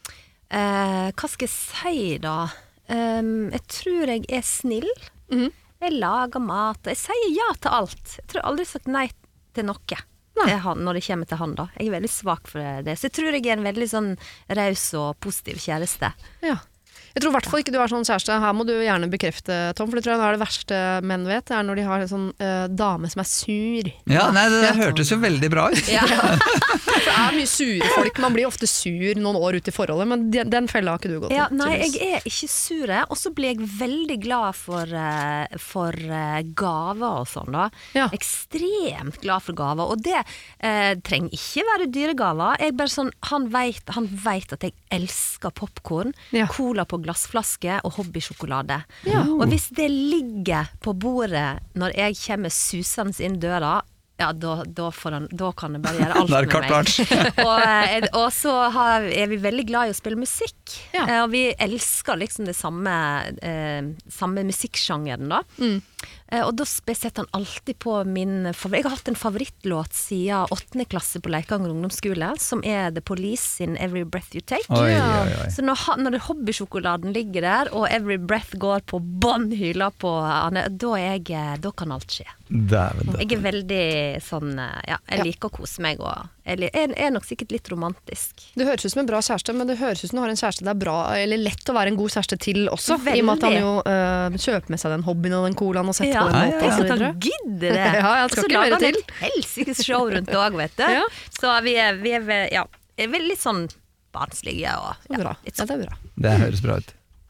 eh, hva skal jeg si da? Um, jeg tror jeg er snill, mm-hmm. Jeg lager mat, og jeg sier ja til alt. Jeg tror aldri sagt nei til noe. Han, når det kommer til han da. Jeg er veldig svak for det. Så jeg tror jeg er en veldig sånn raus og positiv kjæreste. Ja. Jeg tror i hvert fall ikke du er sånn kjæreste. Her må du gjerne bekrefte, Tom, for det tror jeg er det verste menn vet. Det er når de har en sånn uh, dame som er sur. Ja, nei, det, det hørtes jo veldig bra ut. Ja. For det er mye sure folk. Man blir ofte sur noen år ut i forholdet, men den, den fella har ikke du gått ja, til. Nei, jeg er ikke sure, og så blir jeg veldig glad for, uh, for uh, gaver og sånn da. Ja. Ekstremt glad for gaver, og det uh, trenger ikke være dyre gaver. Jeg bare sånn, han vet, han vet at jeg elsker popcorn, ja. Cola på glassflaske og hobbysjokolade. Ja. Og hvis det ligger på bordet når jeg kommer susende inn døra, ja, da, da, han, da kan jeg bare gjøre alt med meg. og, og så har, er vi veldig glad i å spille musikk. Ja. Og vi elsker liksom det samme, eh, samme musikksjangeren da. Mm. Og da setter han alltid på min favoritt. Jeg har hatt en favorittlåt siden åttende klasse på Leikanger ungdomsskole, som er The Police sin Every Breath You Take. Oi, oi, oi. Så når, når hobbysjokoladen ligger der, og Every Breath går på båndhyla på han, da, er jeg, da kan alt skje. Dæven, dæven. Jeg er veldig sånn, ja, jeg liker å kose meg, og jeg er, er nok sikkert litt romantisk. Du høres ut som en bra kjæreste, men det høres ut som du har en kjæreste det er bra, eller lett å være en god kjæreste til også, veldig. I og med at han jo øh, kjøper med seg den hobbyen og den colaen og setter ja, på den måten. Ja, ja. Så han gidder det. Ja, jeg skal ikke være til. Og så lager han et helsikes show rundt dag, vet du. Ja. Så vi er, vi er, ja, er veldig sånn barnslige. Og, ja, bra. Ja, det er bra. Det høres bra ut.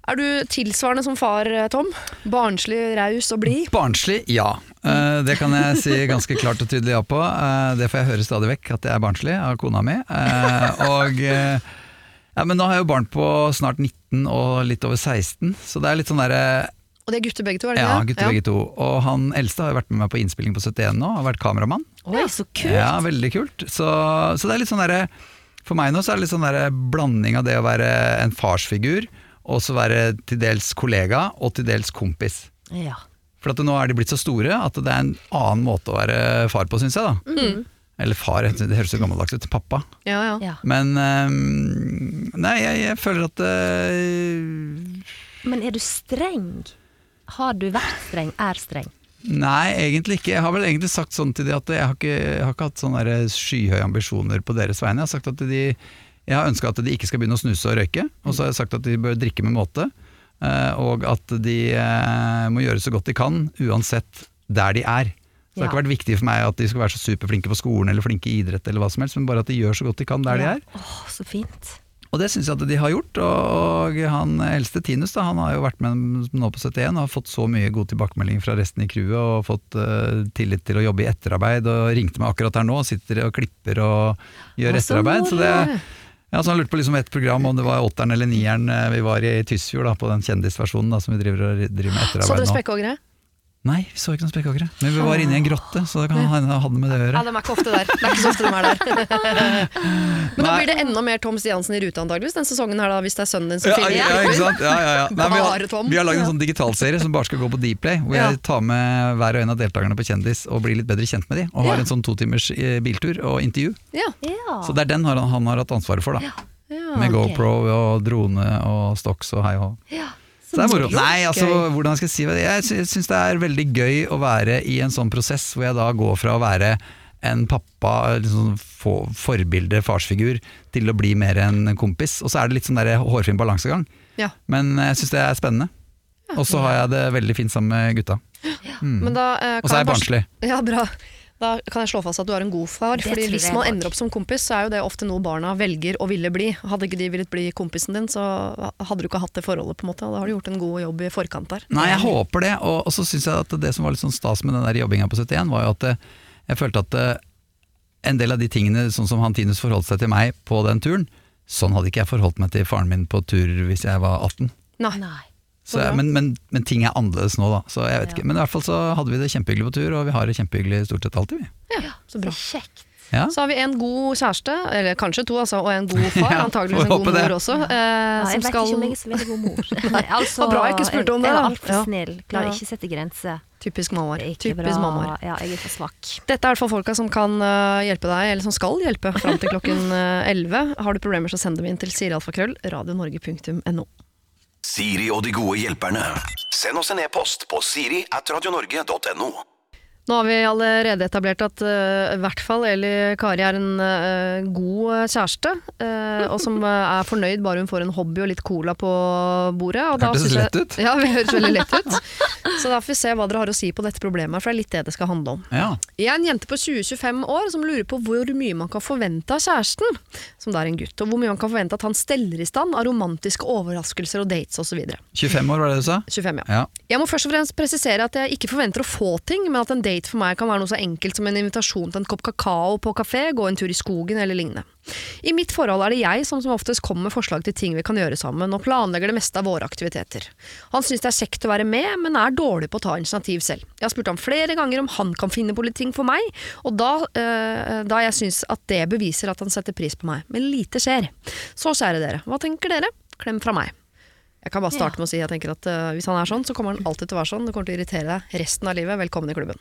Er du tilsvarende som far, Tom? Barnslig, raus og blid? Barnslig, ja. Uh, det kan jeg si ganske klart og tydelig ja på. Uh, det får jeg høre stadig vekk, at jeg er barnslig av kona mi. Uh, og, uh, ja, men nå har jeg jo barn på snart nitten og litt over seksten, så det er litt sånn der... Og det er gutter begge to, er det ja, det? gutter ja, gutter begge to. Og han eldste har jo vært med meg på innspilling på syttien nå, har vært kameramann. Oi, så kult! Ja, veldig kult. Så, så det er litt sånn der... For meg nå så er det litt sånn der blanding av det å være en farsfigur, og så være til dels kollega og til dels kompis. Ja. For at nå er de blitt så store at det er en annen måte å være far på, synes jeg da. Mm. Eller far, det høres så gammeldags ut, pappa. Ja, ja. Ja. Men um, nei, jeg, jeg føler at uh, Men er du streng? Har du vært streng? Er streng? Nei, egentlig ikke. Jeg har vel egentlig sagt sånn til de at jeg har ikke, jeg har ikke hatt sånne der skyhøye ambisjoner på deres vegne. Jeg har sagt at de, jeg har ønsket at de ikke skal begynne å snuse og røyke, og så har jeg sagt at de bør drikke med måte, og at de må gjøre så godt de kan, uansett der de er. Så det har ikke vært viktig for meg at de skal være så superflinke på skolen, eller flinke i idrett, eller hva som helst, men bare at de gjør så godt de kan der ja. de er. Åh, så fint. Og det synes jeg at de har gjort, og han eldste Tinus da, han har jo vært med nå på syttien og har fått så mye god tilbakemelding fra resten i crewet og fått uh, tillit til å jobbe i etterarbeid, og ringte meg akkurat her nå og sitter og klipper og gjør etterarbeid, så det ja, så han lurte på liksom et program om det var åtteren eller nieren vi var i Tysfjord da, på den kjendisversjonen da, som vi driver, og driver med etterarbeid nå. Så dere spekkhoggere? Nei, vi så ikke noen spekkhoggere, men vi var inne i en grotte, så det kan ha hadde med det å gjøre. Ja, de er ikke ofte der. Det er ikke så ofte de er der. Men da blir det enda mer Tom Stiansen i rute antageligvis den sesongen her da, hvis det er sønnen din som ja, filmer. Ja, ikke sant? Ja, ja, ja. Nei, vi, har, Tom. vi har laget en sånn digitalserie som bare skal gå på Dplay, hvor jeg tar med hver og en av deltakerne på Kjendis og blir litt bedre kjent med de, og har en sånn to timers biltur og intervju. Ja. Så det er den han, han har hatt ansvaret for da. Ja. Ja, med okay. GoPro og drone og stocks og hei og ja. Så det er moro. Nei, altså, hvordan skal jeg si det? Jeg synes det er veldig gøy å være i en sånn prosess hvor jeg da går fra å være en pappa, liksom for, forbilde, farsfigur, til å bli mer en kompis. Og så er det litt sånn der hårfin balansegang. Ja. Men jeg synes det er spennende. Ja. Og så har jeg det veldig fint sammen med gutta. Ja. Mm. Men da, eh, og så er jeg barnslig. Ja, bra. Da kan jeg slå fast at du er en god far, fordi hvis man ender opp som kompis, så er jo det ofte noe barna velger å ville bli. Hadde ikke de villet bli kompisen din, så hadde du ikke hatt det forholdet på en måte, og da har du gjort en god jobb i forkant der. Nei, jeg håper det, og, og så synes jeg at det som var litt sånn stas med den der jobbingen på syttien, var jo at jeg følte at en del av de tingene, sånn som han Tinus forholdt seg til meg på den turen, sånn hadde ikke jeg forholdt meg til faren min på tur hvis jeg var atten. Nei, Nei. Så, men, men, men ting er annerledes nå da, så jeg vet ikke. Men i hvert fall så hadde vi det kjempehyggelig på tur, og vi har det kjempehyggelig stort sett alltid vi. Ja, så bra. Så kjekt. Ja. Så har vi en god kjæreste, eller kanskje to altså, og en god far, ja, antageligvis en god mor det. også. Eh, ja, jeg vet skal... ikke om jeg er så veldig god mor. altså, det var bra jeg ikke spurte om det. Jeg er da. alt for Ja. snill, klarer Ja. ikke å sette grenser. Typisk mammaer. Det er ikke Typisk bra. mammaer. Ja, jeg er for svak. Dette er i hvert fall folka som kan uh, hjelpe deg, eller som skal hjelpe frem til klokken uh, elleve. Har du problemer, så send dem inn til siri alfakrøll radionorge punktum no. Siri og de gode hjelperne. Send oss en e-post på siri at radionorge punktum no. Nå har vi allerede etablert at uh, i hvert fall Eli Kari er en uh, god kjæreste, uh, og som uh, er fornøyd bare hun får en hobby og litt cola på bordet. Og da hørtes synes lett jeg, ut. Ja, det høres veldig lett ut. Så da får vi se hva dere har å si på dette problemet, for det er litt det det skal handle om. Ja. Jeg er en jente på tjue til tjuefem år som lurer på hvor mye man kan forvente av kjæresten, som da er en gutt, og hvor mye man kan forvente at han steller i stand av romantiske overraskelser og dates og så videre. tjuefem år var det du sa? tjuefem, ja. Ja. Jeg må først og fremst presisere at jeg ikke forventer å få ting, men at en date for meg kan være noe så enkelt som en invitasjon til en kopp kakao på kafé, gå en tur i skogen eller lignende. I mitt forhold er det jeg som som oftest kommer med forslag til ting vi kan gjøre sammen, og planlegger det meste av våre aktiviteter. Han synes det er kjekt å være med, men er dårlig på å ta initiativ selv. Jeg har spurt ham flere ganger om han kan finne på litt ting for meg, og da, øh, da jeg synes at det beviser at han setter pris på meg. Men lite skjer. Så kjære dere, hva tenker dere? Klem fra meg. Jeg kan bare starte med å si jeg tenker at uh, hvis han er sånn, så kommer han alltid til å være sånn. Det kommer til å irritere deg resten av livet. Velkommen i klubben.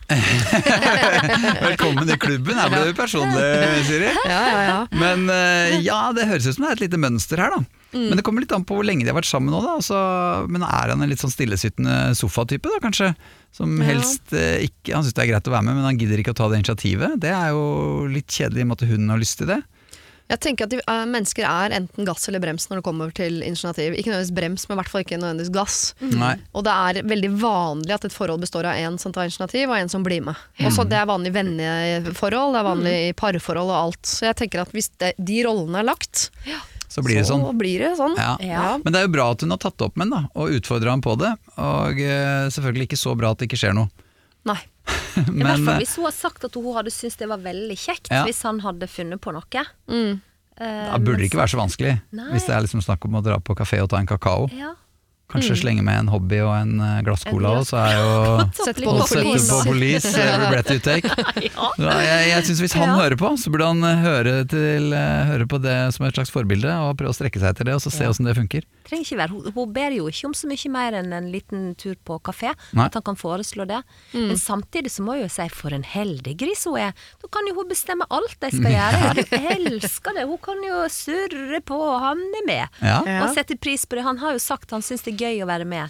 Velkommen i klubben, her ble du personlig, Siri. Ja, ja, ja. Men uh, ja, det høres ut som det er et lite mønster her da. Mm. Men det kommer litt an på hvor lenge de har vært sammen nå da. Altså, men er han en litt sånn stillesyttende sofatype da, kanskje? Som Ja. helst uh, ikke, han synes det er greit å være med, men han gidder ikke å ta det initiativet. Det er jo litt kjedelig i og med at hun har lyst til det. Jeg tenker at de, uh, mennesker er enten gass eller brems når det kommer til initiativ. Ikke nødvendigvis brems, men i hvert fall ikke nødvendigvis gass. Mm. Nei. Og det er veldig vanlig at et forhold består av en som tar initiativ og en som blir med. Mm. Også det er vanlig i venneforhold, det er vanlig i parforhold og alt. Så jeg tenker at hvis det, de rollene er lagt, så blir det sånn. Så blir det sånn. Ja. Ja. Men det er jo bra at hun har tatt opp med den da, og utfordret ham på det, og uh, selvfølgelig ikke så bra at det ikke skjer noe. Nei. Men, I hvert fall hvis hun har sagt at hun hadde syntes det var veldig kjekt, ja. hvis han hadde funnet på noe. Mm. Da burde det ikke være så vanskelig, Nei. hvis det er liksom snakk om å dra på kafé og ta en kakao. Ja. Kanskje Mm. slenge med en hobby og en uh, glass cola, og så er jo Sette på og sette police. på police, every breath you take. Ja. Ja, jeg, jeg synes hvis han Ja. hører på, så burde han uh, høre, til, uh, høre på det som et slags forbilde, og prøve å strekke seg etter det, og så se Ja. hvordan det funker. Trenger ikke være, hun, hun ber jo ikke om så mye mer enn en liten tur på kafé, Nei. at han kan foreslå det. Mm. Men samtidig så må jeg jo si, for en heldig gris hun er. Da kan jo hun bestemme alt de skal gjøre. Jeg elsker det. Hun kan jo surre på, og han er med. Ja. Og sette pris på det. Han har jo sagt han synes det er gøy å være med,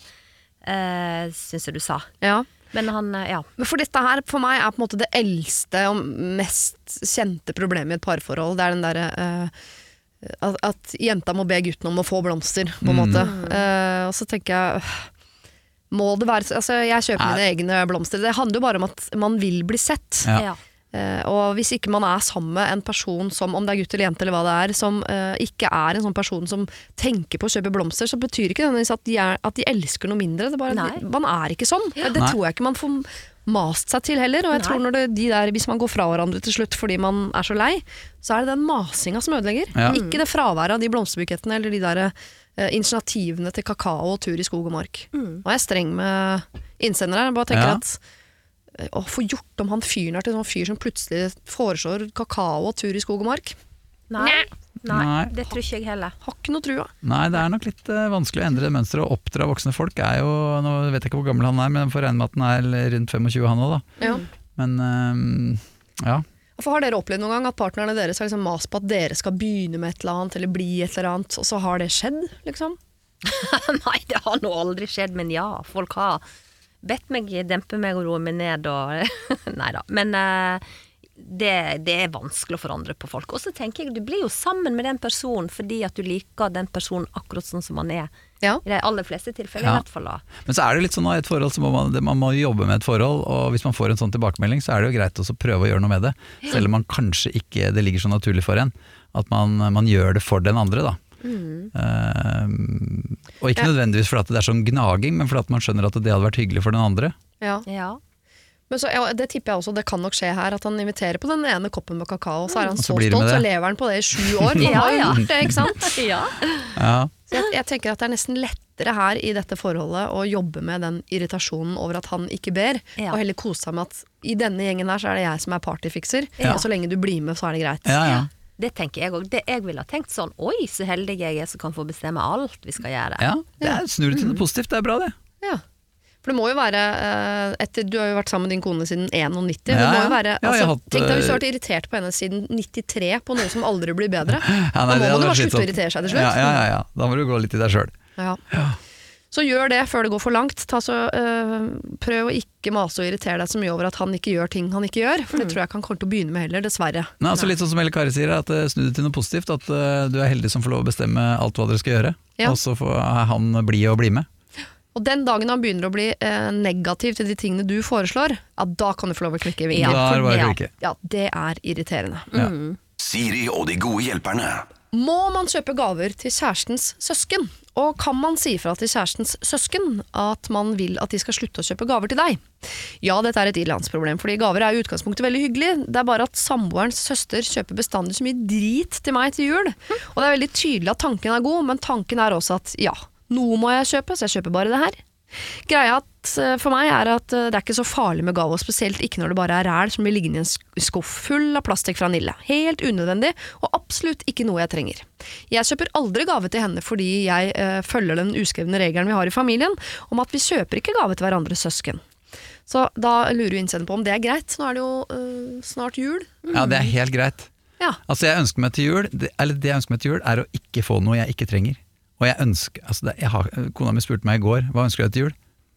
uh, synes jeg du sa. Ja. Men han, uh, ja. Men for dette her, for meg, er på en måte det eldste og mest kjente problemet i et parforhold. Det er den derre uh, at, at jenta må be gutten om å få blomster, på en Mm. måte. Uh, og så tenker jeg øh, må det være altså jeg kjøper mine egne blomster. Det handler jo bare om at man vil bli sett. Ja. Ja. Uh, og hvis ikke man er sammen med en person som, om det er gutt eller jente eller hva det er, som uh, ikke er en sånn person som tenker på å kjøpe blomster, så betyr ikke det at de, er, at de elsker noe mindre. Det er bare, at de, man er ikke sånn. Ja. Det Nei. tror jeg ikke man får mast seg til heller. Og jeg Nei. tror når det, de der, hvis man går fra hverandre til slutt fordi man er så lei, så er det den masinga som ødelegger. Ja. Ikke det fraværet av de blomsterbukettene eller de der uh, initiativene til kakao og tur i skog og mark. Mm. Og jeg er streng med innsendere. Jeg bare tenker Ja. at å få gjort om han fyren er til en sånn fyr som plutselig foreslår kakao og tur i skog og mark. Nei. Nei, Nei. det tror ikke jeg heller. Har ikke noe trua. Nei, det er nok litt uh, vanskelig å endre det mønstret, og oppdra voksne folk er jo, nå vet jeg ikke hvor gammel han er, men jeg får regne med at han er rundt tjuefem han også da. Ja. Men uh, ja. For har dere opplevd noen gang at partnerne deres har liksom mast på at dere skal begynne med et eller annet, eller bli et eller annet, og så har det skjedd, liksom? Nei, det har nå aldri skjedd, men ja, folk har bedt meg dempe meg og roe meg ned, og neida. Men uh, det, det er vanskelig å forandre på folk. Og så tenker jeg, du blir jo sammen med den personen fordi at du liker den personen akkurat sånn som man er. Ja. I de aller fleste tilfeller, Ja. i hvert fall da. Men så er det litt sånn, i et forhold så må man, det- man må jobbe med et forhold, og hvis man får en sånn tilbakemelding, så er det jo greit også å prøve å gjøre noe med det, selv om man kanskje ikke, det ligger så naturlig for en, at man, man gjør det for den andre da. Mm. Uh, og ikke Ja. nødvendigvis fordi at det er sånn gnaging, men fordi at man skjønner at det hadde vært hyggelig for den andre. Ja. Ja. Men så, ja, det tipper jeg også, det kan nok skje her, at han inviterer på den ene koppen med kakao, så er han Og så så blir det stolt, med så det. lever han på det i sju år. Han Ja, har jo ja. gjort det, ikke sant? Ja. Ja. Så jeg, jeg tenker at det er nesten lettere her i dette forholdet å jobbe med den irritasjonen over at han ikke ber, Ja. og heller kose seg med at i denne gjengen her så er det jeg som er partyfikser, Ja. og så lenge du blir med så er det greit. Ja, ja. Det tenker jeg også. Det jeg ville ha tenkt sånn, oi, så heldig jeg er som kan få bestemme alt vi skal gjøre. Ja, det er snur det til noe positivt, det er bra det. Ja. For det må jo være eh, etter, du har jo vært sammen med din kone siden nittién. Det Ja, må ja. jo være, Ja, jeg altså, har hatt, tenk deg hvis du eh, har vært irritert på henne siden nittitre på noe som aldri blir bedre. Ja, Da nei, må det man hadde jo vært bare slutte å slitsomt. irritere seg til slutt. Ja, ja, ja, ja. Da må du gå litt i deg sjøl. Ja. Så gjør det før det går for langt. Ta så, øh, prøv å ikke mase og irritere deg så mye over at han ikke gjør ting han ikke gjør, for det tror jeg ikke han kommer til å begynne med heller, dessverre. Nei, altså litt sånn som Elle Kari sier, at uh, snu det til noe positivt, at uh, du er heldig som får lov å bestemme alt hva dere skal gjøre, Ja. og så får han bli og bli med. Og den dagen han begynner å bli eh, negativ til de tingene du foreslår, ja, da kan du få lov å klikke i vingen. Da er det bare å klikke. Ja, det er irriterende. Ja. Siri og de gode hjelperne. Må man kjøpe gaver til kjærestens søsken? Og kan man si fra til kjærestens søsken at man vil at de skal slutte å kjøpe gaver til deg? Ja, dette er et ilandsproblem, fordi gaver er i utgangspunktet veldig hyggelig. Det er bare at samboerens søster kjøper bestandig så mye drit til meg til jul. Og det er veldig tydelig at tanken er god, men tanken er også at ja, noe må jeg kjøpe, så jeg kjøper bare det her. Greia at, for meg er at det er ikke så farlig med gave, og spesielt ikke når det bare er ræl som blir liggende i en sk- skuff full av plastikk fra Nille. Helt unødvendig, og absolutt ikke noe jeg trenger. Jeg kjøper aldri gave til henne fordi jeg eh, følger den uskrevne regelen vi har i familien, om at vi kjøper ikke gave til hverandres søsken. Så da lurer jo innsender på om det er greit. Nå er det jo øh, snart jul. Ja, det er helt greit. Ja. Altså jeg ønsker meg til jul, det, eller det jeg ønsker meg til jul er å ikke få noe jeg ikke trenger. Og jeg ønsker, altså det, jeg har, kona mi spurte meg i går, hva ønsker du deg til jul?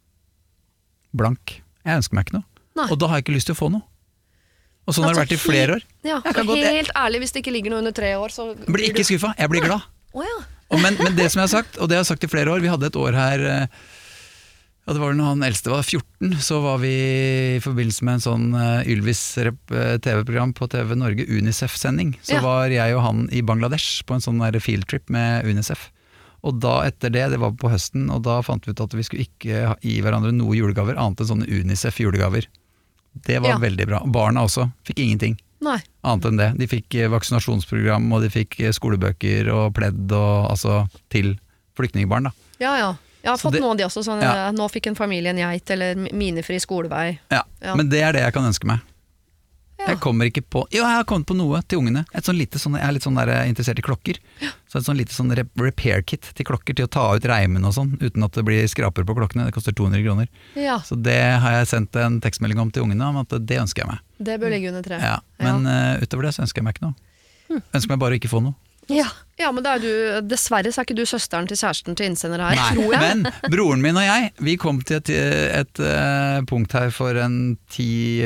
Blank. Jeg ønsker meg ikke noe. Nei. Og da har jeg ikke lyst til å få noe. Og sånn har det vært i flere år. Ja, Jeg kan godt- jeg- helt ærlig, hvis det ikke ligger noe under tre år, så Jeg blir ikke skuffa, jeg blir glad. Å ja. Og men, men det som jeg har sagt, og det har jeg sagt i flere år, vi hadde et år her, Ja, det var når han eldste var fjorten, så var vi i forbindelse med en sånn uh, Ylvis-tv-program på T V Norge, UNICEF-sending. Så ja. var jeg og han i Bangladesh på en sånn der fieldtrip med UNICEF. Og da etter det, det var på høsten, og da fant vi ut at vi skulle ikke gi hverandre noe julegaver, annet enn sånne UNICEF-julegaver. Det var ja. veldig bra. Barna også fikk ingenting. Nei. Annet enn det. De fikk vaksinasjonsprogram, og de fikk skolebøker og pledd, og, altså til flyktningbarn da. Ja, ja. Jeg har fått det, noen av de også, sånn, ja. nå fikk en familie en geit, eller minefri skolevei. Ja. ja, men det er det jeg kan ønske meg. Ja. Jeg kommer ikke på, jo jeg har kommet på noe til ungene. Et sånn lite, sånn, jeg er litt sånn der interessert i klokker. Ja. Så et sånn lite sånn repair kit til klokker, til å ta ut reimen og sånn, uten at det blir skraper på klokkene. Det koster to hundre kroner. Ja. Så det har jeg sendt en tekstmelding om til ungene, om at det ønsker jeg meg. Det bør ligge under tre. Ja, men ja. Uh, utover det så ønsker jeg meg ikke noe. Hm. Ønsker meg bare å ikke få noe. Ja. ja, men da er du, dessverre så er ikke du søsteren til kjæresten til innsender her, Nei, tror jeg. Men broren min og jeg, vi kom til et, et, et uh, punkt her for en ti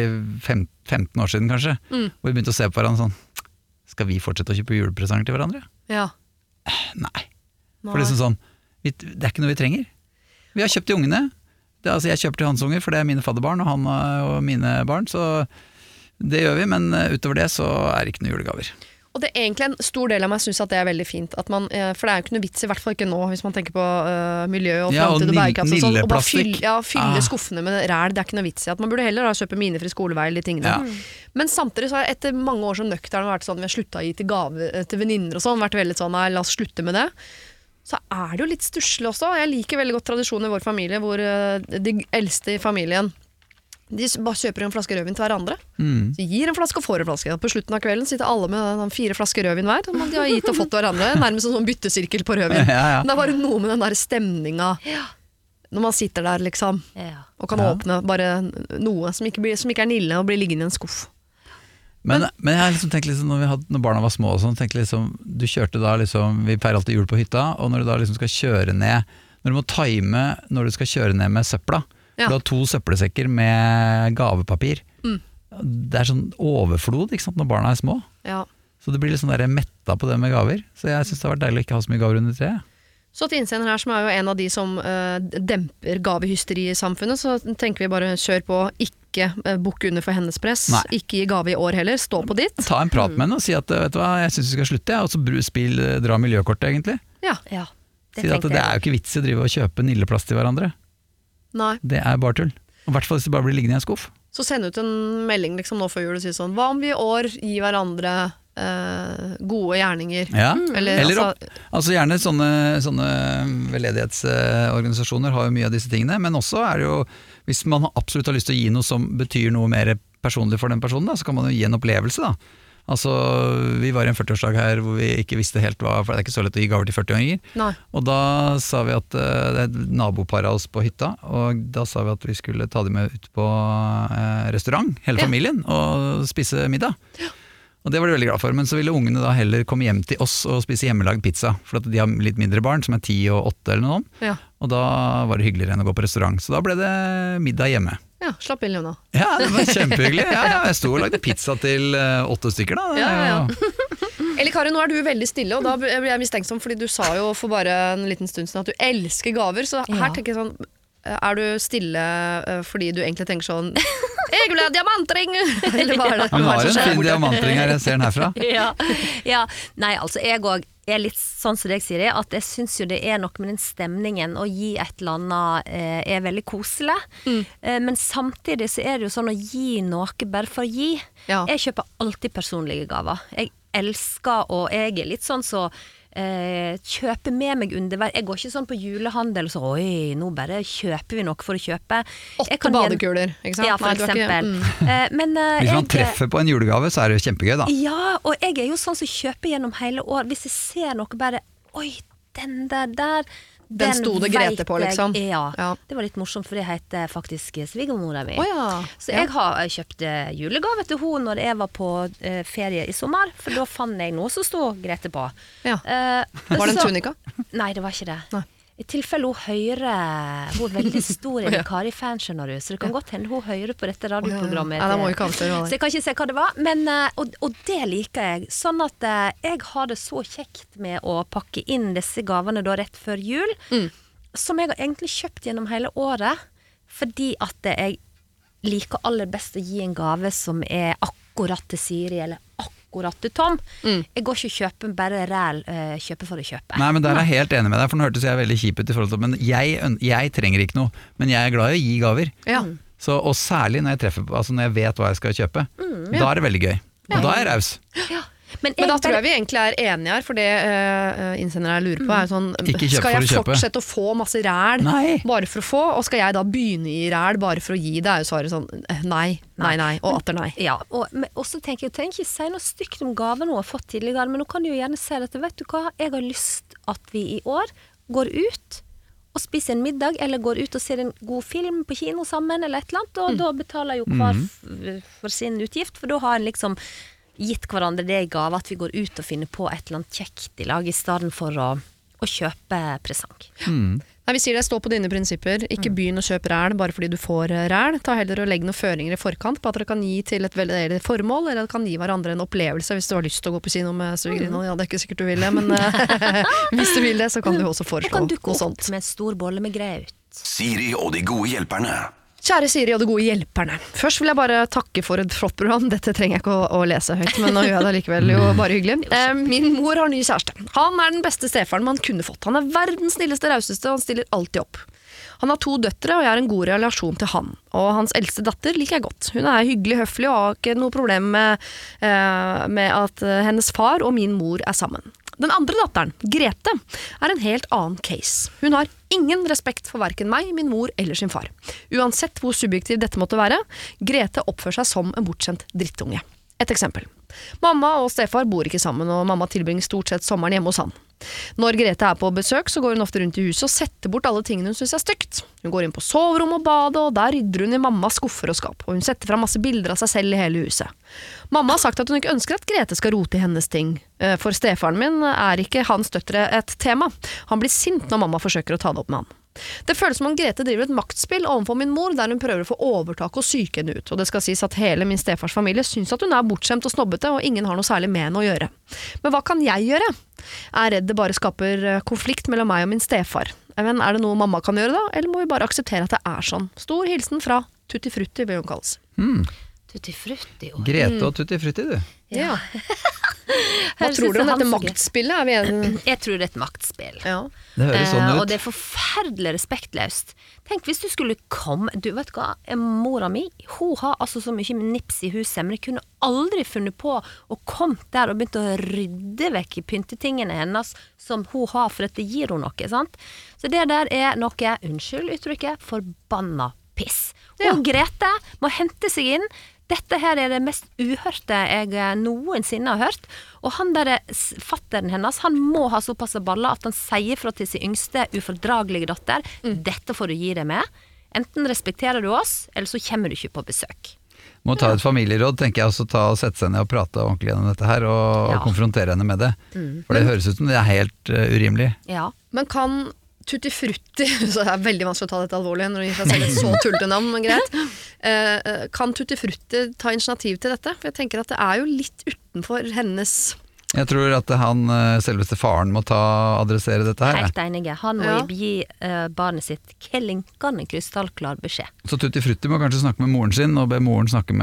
femten år siden kanskje, mm. hvor vi begynte å se på hverandre sånn, skal vi fortsette å kjøpe julepresanger til hverandre? Ja. Nei. Nei. For det er sånn, vi, det er ikke noe vi trenger. Vi har kjøpt til ungene, det, altså jeg kjøper til hans unger, for det er mine fadderbarn, og han og mine barn, så det gjør vi, men utover det så er det ikke noe julegaver. Og det er egentlig en stor del av meg synes at det er veldig fint, at man, for det er jo ikke noe vits, i hvert fall ikke nå, hvis man tenker på uh, miljø og ja, fremtid og bærekraft og sånn, og bare fylle, ja, fylle ah. skuffene med ræl, det er ikke noe vits i, at man burde heller da kjøpe minefri skolevei eller tingene. Ja. Men samtidig så har jeg etter mange år som nøktern vært sånn, vi har sluttet å gi til gave til venninner og sånn, vært veldig sånn, nei, la oss slutte med det. Så er det jo litt stusslig også, jeg liker veldig godt tradisjonen i vår familie, hvor uh, de eldste i familien, de bare kjøper en flaske rødvin til hverandre. Mm. De gir en flaske og får en flaske. På slutten av kvelden sitter alle med fire flasker rødvin hver. De har gitt og fått hverandre, nærmest en sånn byttesirkel på rødvin. Ja, ja. Men det er bare noe med den der stemninga. Ja. Når man sitter der liksom, ja. og kan ja. åpne bare noe som ikke, blir, som ikke er nille og blir liggende i en skuff. Men, men, men jeg har liksom tenkt liksom, når, vi hadde, når barna var små og sånn, tenkte liksom, du kjørte da liksom, vi feirer alltid jul på hytta, og når du da liksom skal kjøre ned, når du må time når du skal kjøre ned med søpla, ja. Du har to søppelsekker med gavepapir. Mm. Det er sånn overflod, ikke sant, når barna er små. Ja. Så det blir litt sånn der metta på det med gaver. Så jeg synes det har vært deilig å ikke ha så mye gaver under treet. Så til innsender her, som er jo en av de som uh, demper gavehysteri i samfunnet, så tenker vi bare kjør på, ikke uh, bukke under for hennes press, Nei. Ikke gi gave i år heller, stå på ditt. Ta en prat med henne og si at vet du hva, jeg synes vi skal slutte, og så spill, dra miljøkortet egentlig. Ja, ja. Det, si at det er jo ikke vits i å drive og kjøpe nilleplass til hverandre. Nei. Det er bare tull. I hvert fall hvis det bare blir liggende i en skuff. Så send ut en melding liksom nå før jul og si sånn, hva om vi i år gir hverandre eh, gode gjerninger? Ja, eller, eller altså, opp, altså gjerne sånne, sånne veldedighetsorganisasjoner har jo mye av disse tingene, men også er det jo, hvis man absolutt har lyst til å gi noe som betyr noe mer personlig for den personen, da, så kan man jo gi en opplevelse da. Altså, vi var i en førtiårsdag her hvor vi ikke visste helt hva, for det er ikke så lett å gi gaver til førtiåringer. Og da sa vi at uh, det er et nabopar av oss på hytta, og da sa vi at vi skulle ta dem med ut på uh, restaurant, hele familien, ja. Og spise middag. Ja. Og det var de veldig glad for, men så ville ungene da heller komme hjem til oss og spise hjemmelagd pizza, for at de har litt mindre barn, som er ti og åtte eller noe. Ja. Og da var det hyggeligere enn å gå på restaurant, så da ble det middag hjemme. Ja, slapp inn nå. Ja, det var kjempehyggelig. Ja, ja, jeg sto og lagde pizza til uh, åtte stykker da. Ja, ja, ja. Eller Kari, nå er du veldig stille, og da blir jeg mistenksom, fordi du sa jo for bare en liten stund siden at du elsker gaver, så her ja. tenker jeg sånn, er du stille uh, fordi du egentlig tenker sånn, jeg vil ha diamantring! Eller hva er det? Han har en fin diamantring her, jeg ser den herfra. Ja, ja. Nei, altså jeg også er litt sånn som deg sier, at jeg synes jo det er noe med den stemningen å gi et eller annet eh, er veldig koselig, mm. eh, men samtidig så er det jo sånn å gi noe bare for å gi. Ja. Jeg kjøper alltid personlige gaver. Jeg elsker, og jeg er litt sånn så eh, kjøper med meg underveis. Jeg går ikke sånn på julehandel og så, oi, nå bare kjøper vi noe for å kjøpe. Åtte badekuler, ikke sant? Ja, for Nei, eksempel. Ikke, mm. eh, men, eh, Hvis man jeg, treffer på en julegave, så er det jo kjempegøy da. Ja, og jeg er jo sånn som kjøper gjennom hele år. Hvis jeg ser noe bare, oi, den der der, den, den sto det Grete på, liksom. Jeg, ja, ja, det var litt morsomt, for det heter faktisk svigermora mi. Oh, ja. Så jeg har kjøpt julegave til hun når jeg var på uh, ferie i sommer, for da fant jeg noe som stod Grete på. Ja. Uh, var det en tunika? Nei, det var ikke det. Nei. I tilfelle hun hører, hun er veldig stor i det Kari-fan, skjønner du, så det kan ja. godt hende hun hører på dette radioprogrammet. Ja, ja. Ja, må ikke avsløre, så jeg kan ikke se hva det var, men, og, og det liker jeg, sånn at jeg har det så kjekt med å pakke inn disse gavene da rett før jul, mm. som jeg har egentlig kjøpt gjennom hele året. fordi at jeg liker aller best å gi en gave som er akkurat til Siri, eller akkurat til Tom. Mm. Jeg går ikke og kjøper bare ræl, uh, kjøper for å kjøpe. Nei, men der er jeg helt enig med deg, for nå hørtes jeg veldig kjip ut i forhold til, men jeg, jeg trenger ikke noe, men jeg er glad i å gi gaver. Ja. Så, og særlig når jeg treffer, altså når jeg vet hva jeg skal kjøpe, mm, ja. Da er det veldig gøy. Og ja. Da er jeg raus. Ja. Men, men da tror jeg vi egentlig er enige her, for det uh, innsendere jeg lurer på er sånn, skal jeg fortsette å få masse ræl nei. Bare for å få, og skal jeg da begynne i ræl bare for å gi, det er jo svaret sånn, nei, nei, nei, og atter nei. Ja, og, og så tenker jeg, jeg trenger ikke si noe stygt om gaven hun har fått tidligere, men hun kan jo gjerne si at, vet du hva, jeg har lyst at vi i år går ut og spiser en middag, eller går ut og ser en god film på kino sammen, eller et eller annet, og mm. da betaler jo hver mm. for sin utgift, for da har en liksom gitt hverandre det i gave at vi går ut og finner på et eller annet kjekt i lag i stedet for å, å kjøpe presang. Mm. Nei, vi sier det, stå på dine prinsipper, ikke mm. begynn å kjøpe ræl bare fordi du får ræl, ta heller og legge noen føringer i forkant på at dere kan gi til et veldig formål, eller kan gi hverandre en opplevelse hvis du har lyst til å gå på kino med svigerinna. Mm. Ja, det er ikke sikkert du vil det, men hvis du vil det, så kan du også foreslå kan dukke noe sånt. Med en stor bolle med graut. Siri og de gode hjelperne. Kjære Siri og de gode hjelperne. Først vil jeg bare takke for et flott program. Dette trenger jeg ikke å, å lese høyt, men nå gjør jeg det likevel, jo bare hyggelig. Eh, min mor har ny kjæreste. Han er den beste stefaren man kunne fått. Han er verdens snilleste, rauseste, og han stiller alltid opp. Han har to døtre, og jeg har en god relasjon til han. Og hans eldste datter liker jeg godt. Hun er hyggelig, høflig, og har ikke noe problem med, eh, med at hennes far og min mor er sammen. Den andre datteren, Grete, er en helt annen case. Hun har ingen respekt for hverken meg, min mor eller sin far. Uansett hvor subjektiv dette måtte være, Grete oppfører seg som en bortsendt drittunge. Et eksempel. Mamma og stefar bor ikke sammen, og mamma tilbringer stort sett sommeren hjemme hos han. Når Grete er på besøk, så går hun ofte rundt i huset og setter bort alle tingene hun synes er stygt. Hun går inn på soverom og badet, og der rydder hun i mammas skuffer og skap, og hun setter frem masse bilder av seg selv i hele huset. Mamma har sagt at hun ikke ønsker at Grete skal rote i hennes ting. For stefaren min er ikke hans døtre et tema. Han blir sint når mamma forsøker å ta det opp med han. Det føles som om Grete driver et maktspill overfor min mor, der hun prøver å få overtak og syke henne ut, og det skal sies at hele min stefars familie synes at hun er bortskjemt og snobbete, og ingen har noe særlig med henne å gjøre. Men hva kan jeg gjøre? Jeg er redd det bare skaper konflikt mellom meg og min stefar. Men er det noe mamma kan gjøre da, eller må vi bare akseptere at det er sånn? Stor hilsen fra Tutti Frutti, vil hun kalles. Mm. Tutti Frutti. Grete og Tutti Frutti, du. Ja. Hva tror du om dette maktspillet? Er vi en... Jeg tror det er et maktspill. Ja. Det høres sånn ut. Eh, og det er forferdelig respektløst. Tenk hvis du skulle komme, du vet hva, mora mi, hun har altså så mye nips i huset, men jeg kunne aldri funnet på å komme der og begynne å rydde vekk i pyntetingene hennes som hun har, for dette gir hun noe, sant? Så det der er noe, unnskyld uttrykket, forbanna piss. Og ja. Grete må hente seg inn. Dette her er det mest uhørte jeg noensinne har hørt, og han der fatteren hennes, han må ha såpass baller at han sier fra til sin yngste ufordragelige datter, mm. dette får du gi deg med, enten respekterer du oss, eller så kommer du ikke på besøk. Må ta et familieråd, tenker jeg, også ta og sette seg ned og prate ordentlig gjennom dette her, og, ja. og konfrontere henne med det, mm. for det høres ut som det er helt uh, urimelig. Ja, men kan Tutti Frutti, så det er veldig vanskelig å ta dette alvorlig når du gir seg selv et så tullete navn, men greit. Eh, kan Tutti Frutti ta initiativ til dette? For jeg tenker at det er jo litt utenfor hennes... Jeg tror at han, selveste faren, må ta adressere dette her. Helt enige. Han må ja. gi uh, barnet sitt klinkende krystallklar beskjed. Så Tutti Frutti må kanskje snakke med moren sin, og be moren snakke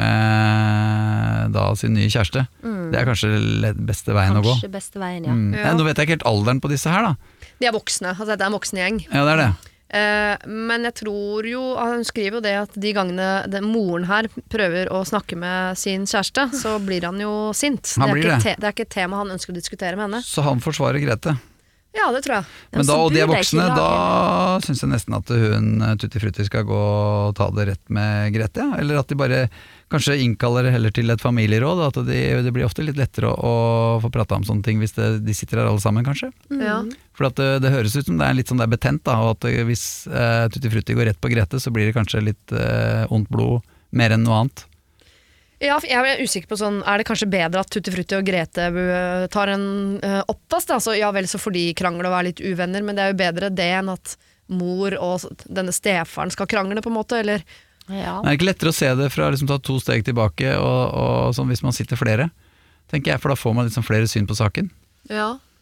med da sin nye kjæreste. Mm. Det er kanskje beste veien kanskje å gå. Kanskje beste veien, ja. Mm. ja. Nå vet jeg ikke helt alderen på disse her da. De er voksne, altså det er en voksen gjeng. Ja, det er det. Eh, men jeg tror jo, han skriver jo det at de gangene den moren her prøver å snakke med sin kjæreste, så blir han jo sint. Han det, er blir ikke det. Te, det er ikke et tema han ønsker å diskutere med henne. Så han forsvarer Grete. Ja, det tror jeg. Men da, og de er voksne, da synes jeg nesten at hun Tutti Frutti skal gå og ta det rett med Grete, ja. Eller at de bare kanskje innkaller heller til et familieråd, at de, det blir ofte litt lettere å, å få prate om sånne ting hvis det, de sitter her alle sammen, kanskje. Mm. Ja. For at det, det høres ut som det er litt sånn det er betent, da, og at hvis uh, Tutti Frutti går rett på Grete, så blir det kanskje litt uh, ondt blod, mer enn noe annet. Ja, jeg er usikker på sånn, er det kanskje bedre at Tutti Frutti og Grete tar en uh, oppvask, da? Så ja vel, så får de krangle og være litt uvenner, men det er jo bedre det enn at mor og denne stefaren skal krangle på en måte, eller... Ja. Det er ikke lettere å se det fra liksom, ta to steg tilbake, og, og sånn hvis man sitter flere, tenker jeg, for da får man liksom flere syn på saken. Ja.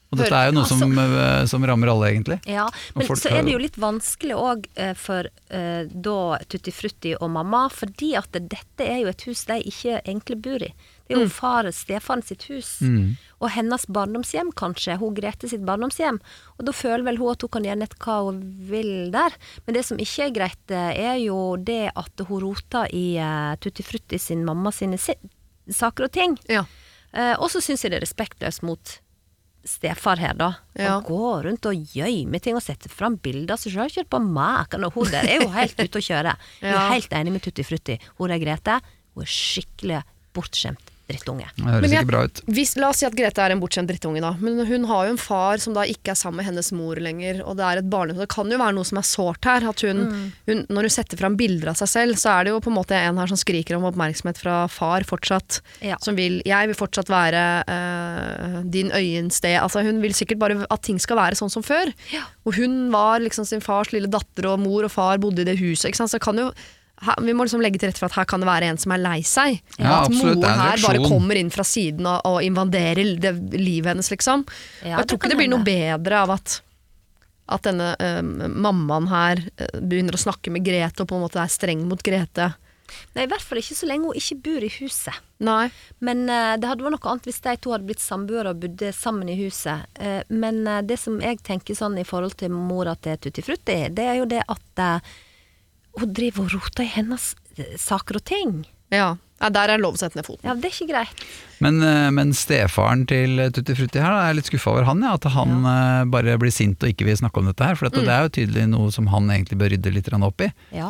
Og dette er jo noe som, Altså- som rammer alle, egentlig. Ja, men Og folk så har er det jo- jo litt vanskelig også eh, for eh, da Tutti Frutti og mamma, fordi at dette er jo et hus de ikke egentlig bor i. Det er jo Mm. far, Stefan sitt hus, Mm. og hennes barndomshjem kanskje, hun Grete sitt barndomshjem, og da føler vel hun at hun kan gjøre nett hva hun vil der. Men det som ikke er greit, eh, er jo det at hun roter i eh, Tutti Frutti sin mamma sine si saker og ting. Ja. Eh, og så synes jeg det er respektløst mot stefar her da. Ja. Han går rundt og gjøymer ting og setter fram bilder, så jeg har kjørt på maken, og hun der er jo helt ute å kjøre. Jeg er Ja. helt enig med Tutti Frutti. Hun der Grete, hun er skikkelig bortskjemt drittunge. Det høres Men jeg- ikke bra ut. Hvis, la oss si at Grete er en bortskjemt drittunge da, men hun har jo en far som da ikke er sammen med hennes mor lenger, og det er et barne, det kan jo være noe som er sårt her, at hun, Mm. hun, når hun setter fram bilder av seg selv, så er det jo på en måte en her som skriker om oppmerksomhet fra far fortsatt, Ja. som vil, jeg vil fortsatt være eh, din øyensted, altså hun vil sikkert bare at ting skal være sånn som før, og hun var liksom sin fars lille datter, og mor og far bodde i det huset, ikke sant, så kan jo her, vi må liksom legge til rette for at her kan det være en som er lei seg. Ja, at absolutt, det er moren en her bare reaksjon. kommer inn fra siden og, og invaderer det, livet hennes, liksom. Ja, og jeg det tror ikke kan det blir noe hende. bedre av at, at denne eh, mammaen her eh, begynner å snakke med Grete og på en måte er streng mot Grete. Nei, i hvert fall ikke så lenge hun ikke bor i huset. Nei. Men eh, det hadde vært noe annet hvis de to hadde blitt samboere og bodde sammen i huset. Eh, men eh, det som jeg tenker sånn i forhold til mora til Tutti Frutti, det er jo det at eh, hun driver og roter i hennes eh, saker og ting. Ja, ja der er lov å sette ned foten. Ja, det er ikke greit. Men, eh, men stefaren til Tutti Frutti her, da, er jeg litt skuffa over han, ja, at han eh, bare blir sint og ikke vil snakke om dette her, for dette, Mm. det er jo tydelig noe som han egentlig bør rydde litt grann opp i. Ja.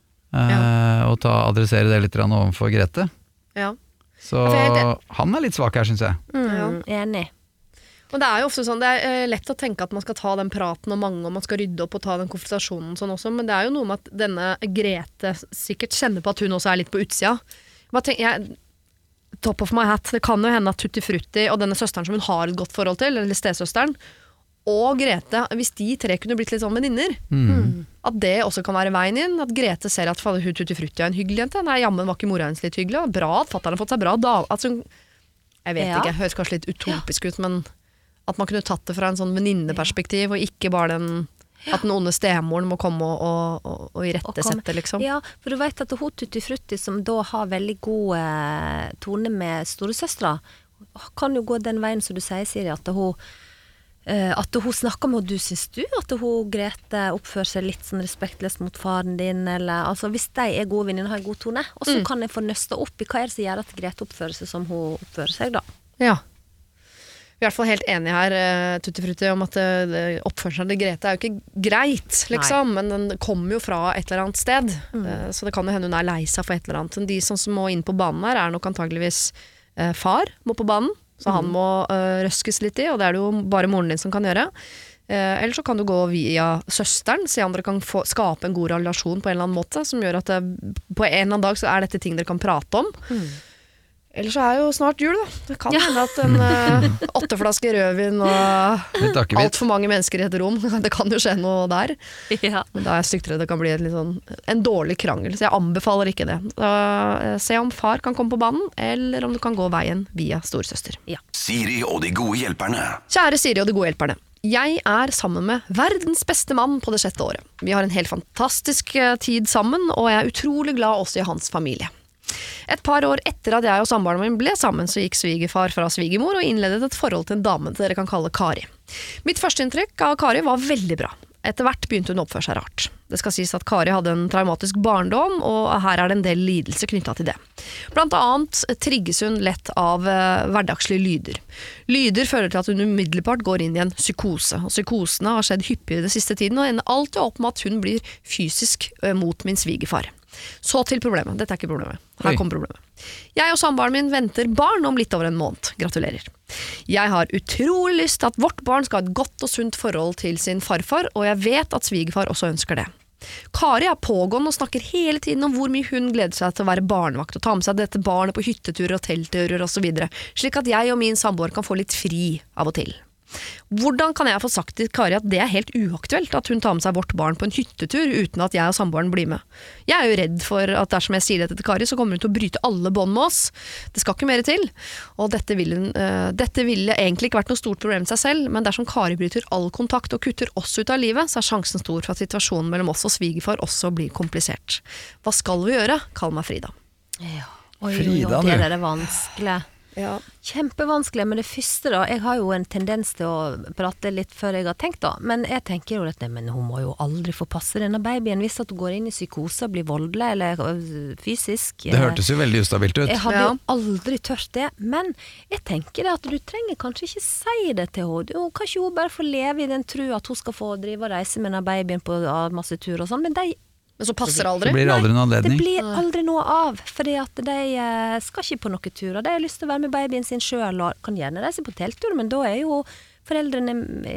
Eh, og ta, adressere det litt grann overfor Grete. Ja. Så Ja, for jeg er helt- han er litt svak her, synes jeg. Mm, Enig. Og det er jo ofte sånn, det er eh, lett å tenke at man skal ta den praten og mange, og man skal rydde opp og ta den konfrontasjonen sånn også, men det er jo noe med at denne Grete sikkert kjenner på at hun også er litt på utsida. Hva tenker jeg, top of my hat, det kan jo hende at Tutti Frutti og denne søsteren som hun har et godt forhold til, eller stesøsteren, og Grete, hvis de tre kunne blitt litt sånn venninner, Mm. at det også kan være veien inn, at Grete ser at fader, hun Tutti Frutti er en hyggelig jente, nei, jammen var ikke mora hennes litt hyggelig, bra at fatteren har fått seg bra dame, altså, hun- jeg vet Ja. ikke, høres kanskje litt utopisk ut, men at man kunne tatt det fra en sånn venninneperspektiv, og ikke bare den, at den onde stemoren må komme og, og, og, og irettesette, liksom. Ja, for du vet at hun Tutti Frutti, som da har veldig god eh, tone med storesøstra, kan jo gå den veien som du sier, Siri, at hun eh, at hun snakker med henne, du syns du at hun Grete oppfører seg litt sånn respektløst mot faren din, eller altså hvis de er gode venninner og har en god tone, og så Mm. kan jeg få nøsta opp i hva er det som gjør at Grete oppfører seg som hun oppfører seg da. Ja. Vi er i hvert fall helt enige her, uh, Tutti Frutti, om at uh, oppførselen til Grete er jo ikke greit, liksom, men den kommer jo fra et eller annet sted. Uh, så det kan jo hende hun er lei seg for et eller annet. Men de som må inn på banen her er nok antageligvis uh, far må på banen, så han må uh, røskes litt i, og det er det jo bare moren din som kan gjøre. Uh, eller så kan du gå via søsteren, se om dere kan få, skape en god relasjon på en eller annen måte, som gjør at det, på en eller annen dag så er dette ting dere kan prate om. Ellers så er jo snart jul, da. Det kan hende at en uh, åtte flasker rødvin Litt og akevitt. alt for mange mennesker i et rom, det kan jo skje noe der. Ja. Men da er jeg stygt redd det kan bli et litt sånn, en dårlig krangel, så jeg anbefaler ikke det. Da, uh, se om far kan komme på banen, eller om du kan gå veien via storesøster. Ja. Siri og de gode hjelperne. Kjære Siri og de gode hjelperne. Jeg er sammen med verdens beste mann på det sjette året. Vi har en helt fantastisk eh, tid sammen, og jeg er utrolig glad også i hans familie. Et par år etter at jeg og samboeren min ble sammen, så gikk svigerfar fra svigermor og innledet et forhold til en dame dere kan kalle Kari. Mitt første inntrykk av Kari var veldig bra. Etter hvert begynte hun å oppføre seg rart. Det skal sies at Kari hadde en traumatisk barndom, og her er det en del lidelse knyttet til det. Blant annet trigges hun lett av eh, hverdagslige lyder. Lyder fører til at hun umiddelbart går inn i en psykose, og psykosene har skjedd hyppigere det siste tiden, og ender alltid opp med at hun blir fysisk eh, mot min svigerfar. Så til problemet. Dette er ikke problemet. Her Oi. kommer problemet. Jeg og samboeren min venter barn om litt over en måned. Gratulerer. Jeg har utrolig lyst til at vårt barn skal ha et godt og sunt forhold til sin farfar, og jeg vet at svigerfar også ønsker det. Kari er pågående og snakker hele tiden om hvor mye hun gleder seg til å være barnevakt og ta med seg dette barnet på hytteturer og teltturer og så videre, slik at jeg og min samboer kan få litt fri av og til. Hvordan kan jeg få sagt til Kari at det er helt uaktuelt at hun tar med seg vårt barn på en hyttetur uten at jeg og samboeren blir med? Jeg er jo redd for at dersom jeg sier dette til Kari, så kommer hun til å bryte alle bånd med oss. Det skal ikke mer til. Og dette ville, uh, dette ville egentlig ikke vært noe stort problem i seg selv, men dersom Kari bryter all kontakt og kutter oss ut av livet, så er sjansen stor for at situasjonen mellom oss og svigerfar også blir komplisert. Hva skal vi gjøre? Kall meg Frida. Ja. Oi, Frida, oi, oi, det er vanskelig. Ja. Kjempevanskelig, men det første da, jeg har jo en tendens til å prate litt før jeg har tenkt da, men jeg tenker jo at men hun må jo aldri få passe denne babyen hvis at hun går inn i psykose, blir voldelig eller fysisk. Det hørtes jo veldig ustabilt ut. Jeg hadde ja. jo aldri tørt det, men jeg tenker at du trenger kanskje ikke si det til henne. Hun kan ikke hun bare få leve i den tro at hun skal få drive og reise med denne babyen på masse tur og sånn, men de Men så passer det aldri? Så blir det aldri noen anledning? Det blir aldri noe av, fordi at de skal ikke på noen turer. De har lyst til å være med babyen sin selv, og kan gjerne reise på telttur, men da er jo foreldrene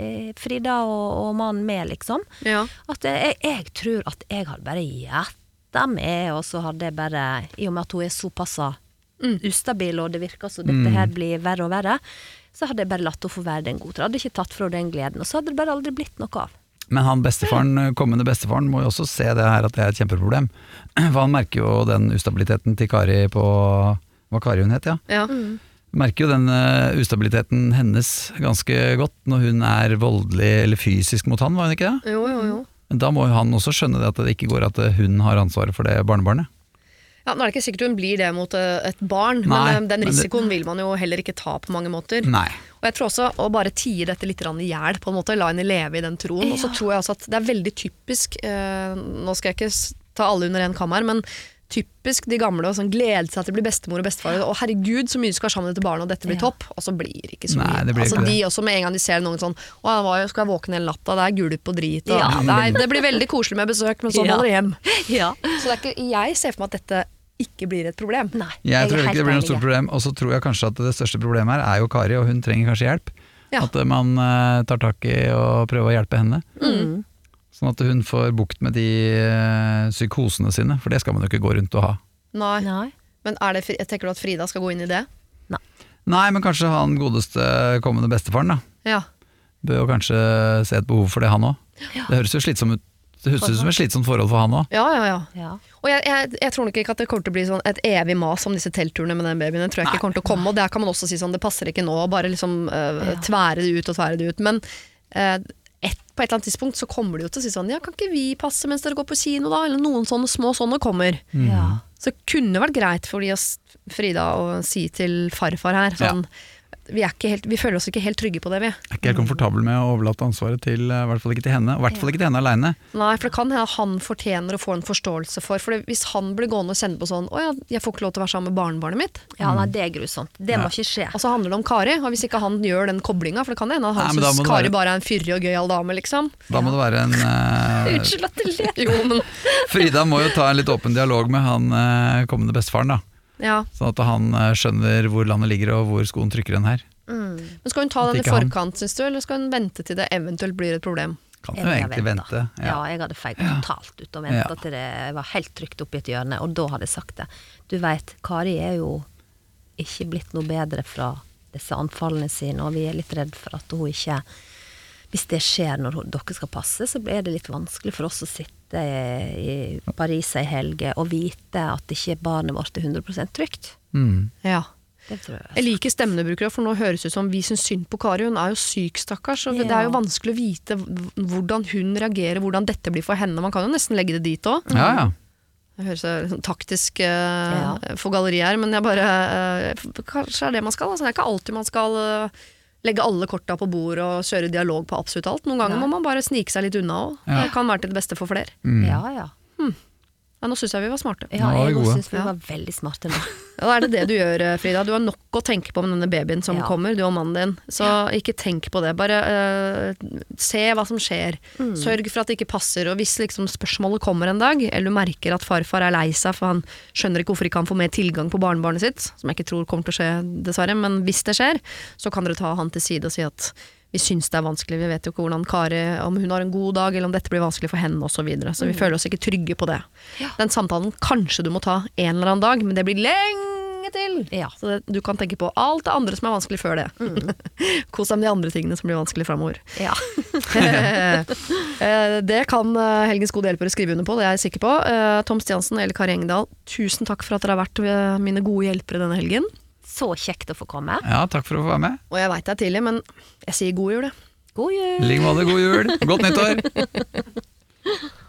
Frida og, og mannen med, liksom. Ja. At jeg, jeg tror at jeg hadde bare hjertet med, og så hadde jeg bare, i og med at hun er såpass mm. ustabil, og det virker så dette her blir verre og verre, så hadde jeg bare latt henne få være den gode. Jeg hadde ikke tatt fra den gleden, og så hadde det bare aldri blitt noe av. Men han bestefaren, kommende bestefaren må jo også se det her at det er et kjempeproblem. For han merker jo den ustabiliteten til Kari på, hva Kari hun het, ja? Ja. Mm. Merker jo den uh, ustabiliteten hennes ganske godt når hun er voldelig eller fysisk mot han, var hun ikke det? Jo, jo, jo. Men da må jo han også skjønne det at det ikke går at hun har ansvaret for det barnebarnet. Ja, nå er det ikke sikkert hun blir det mot et barn, Nei, men den risikoen det... vil man jo heller ikke ta på mange måter. Nei. Og jeg tror også å bare tie dette litt i hjel, på en måte, la henne leve i den troen, ja. Og så tror jeg også at det er veldig typisk, eh, nå skal jeg ikke ta alle under en kam her, men typisk de gamle å sånn, glede seg til å bli bestemor og bestefar, og herregud så mye skal sammen til barnet, og dette blir ja. topp, og så blir det ikke så mye. Nei, altså ikke de også med en gang de ser noen sånn, å jeg skal våkne hele natta, det er gulp og drit, og, ja. Nei, det blir veldig koselig med besøk, men så må dere hjem. Ja. Så det er ikke, jeg ser for meg at dette ikke blir et problem. Nei, jeg, jeg tror ikke det blir noe stort problem, og så tror jeg kanskje at det største problemet her er jo Kari, og hun trenger kanskje hjelp. Ja. At man uh, tar tak i og prøver å hjelpe henne. Mm. Sånn at hun får bukt med de uh, psykosene sine, for det skal man jo ikke gå rundt og ha. Nei, Nei. Men er det, jeg tenker du at Frida skal gå inn i det? Nei. Nei, men kanskje han godeste kommende bestefaren da. Ja. Bør jo kanskje se et behov for det han også. Ja. Det høres jo slitsomt ut. Det høres ut som et slitsomt forhold for han også. Ja, ja, ja. ja. Og jeg, jeg, jeg tror nok ikke at det kommer til å bli sånn et evig mas om disse teltturene med den babyen. Det tror jeg ikke kommer til å komme, og der kan man også si sånn, det passer ikke nå, bare liksom uh, ja. tvære det ut og tvære det ut. Men uh, et, på et eller annet tidspunkt så kommer de jo til å si sånn, ja, kan ikke vi passe mens dere går på kino da? Eller noen sånne små sånne kommer. Mm. Ja. Så det kunne vært greit for de Frida å si til farfar her, sånn, ja. Vi, er ikke helt, vi føler oss ikke helt trygge på det, vi. Jeg er ikke helt komfortabel med å overlate ansvaret til, i hvert fall ikke til henne, i hvert fall ikke til henne alene. Nei, for det kan hende han fortjener å få en forståelse for, for hvis han blir gående og kjenne på sånn, åja, jeg får ikke lov til å være sammen med barnebarnet mitt. Ja, nei, det er grusomt. Det ja. må ikke skje. Og så handler det om Kari, og hvis ikke han gjør den koblinga, for det kan hende at han nei, synes Kari være... bare er en fyrig og gøyal dame, liksom. Da må ja. det være en... Uh... Unnskyld at det ler. Jo, men... Frida må jo ta en litt åpen dialog med han uh, kommende bestefaren, da. Ja. Sånn at han uh, skjønner hvor landet ligger og hvor skoen trykker den her. Mm. Men skal hun ta den i forkant, synes du, eller skal hun vente til det eventuelt blir et problem? Kan jo egentlig vente. Ja. ja, jeg hadde feigt totalt ut og ventet ja. til det var helt trygt opp i et hjørne, og da hadde jeg sagt det. Du vet, Kari er jo ikke blitt noe bedre fra disse anfallene sine, og vi er litt redd for at hun ikke, hvis det skjer når dere skal passe, så blir det litt vanskelig for oss å sitte i Paris i helge og vite at ikke barnet vårt er hundre prosent trygt. Mm. Ja. Jeg, jeg liker stemmebrukere, for nå høres det ut som vi synes synd på Kari, hun er jo syk, stakkars, og ja. det er jo vanskelig å vite hvordan hun reagerer, hvordan dette blir for henne, man kan jo nesten legge det dit også. Ja, ja. Det høres sånn taktisk uh, ja. for galleri her, men jeg bare, uh, kanskje er det man skal, altså, det er ikke alltid man skal uh, legge alle korta på bord og kjøre dialog på absolutt alt, noen ganger Nei. må man bare snike seg litt unna også, ja. det kan være til det beste for flere. Mm. Ja, ja. Hmm. Ja, nå synes jeg vi var smarte. Ja, jeg synes vi var veldig smarte nå. Ja, da er det det du gjør, Frida. Du har nok å tenke på med denne babyen som ja. kommer, du og mannen din. Så ja. ikke tenk på det. Bare uh, se hva som skjer. Mm. Sørg for at det ikke passer. Og hvis liksom, spørsmålet kommer en dag, eller du merker at farfar er lei seg, for han skjønner ikke hvorfor ikke han får mer tilgang på barnebarnet sitt, som jeg ikke tror kommer til å skje, dessverre, men hvis det skjer, så kan dere ta han til side og si at vi synes det er vanskelig, vi vet jo ikke hvordan Kari, om hun har en god dag, eller om dette blir vanskelig for henne, og så videre. Så vi mm. føler oss ikke trygge på det. Ja. Den samtalen kanskje du må ta en eller annen dag, men det blir lenge lenge til. Ja. Så det, du kan tenke på alt det andre som er vanskelig før det. Mm. Kos deg med de andre tingene som blir vanskelig fremover. Ja. Det kan Helgens gode hjelpere skrive under på, det er jeg sikker på. Tom Stiansen eller Kari Engdahl, tusen takk for at dere har vært mine gode hjelpere denne helgen. Så kjekt å få komme. Ja, takk for å få være med. Og jeg vet det er tidlig, men jeg sier god jul det. God jul! Like måte, god jul. Godt nyttår!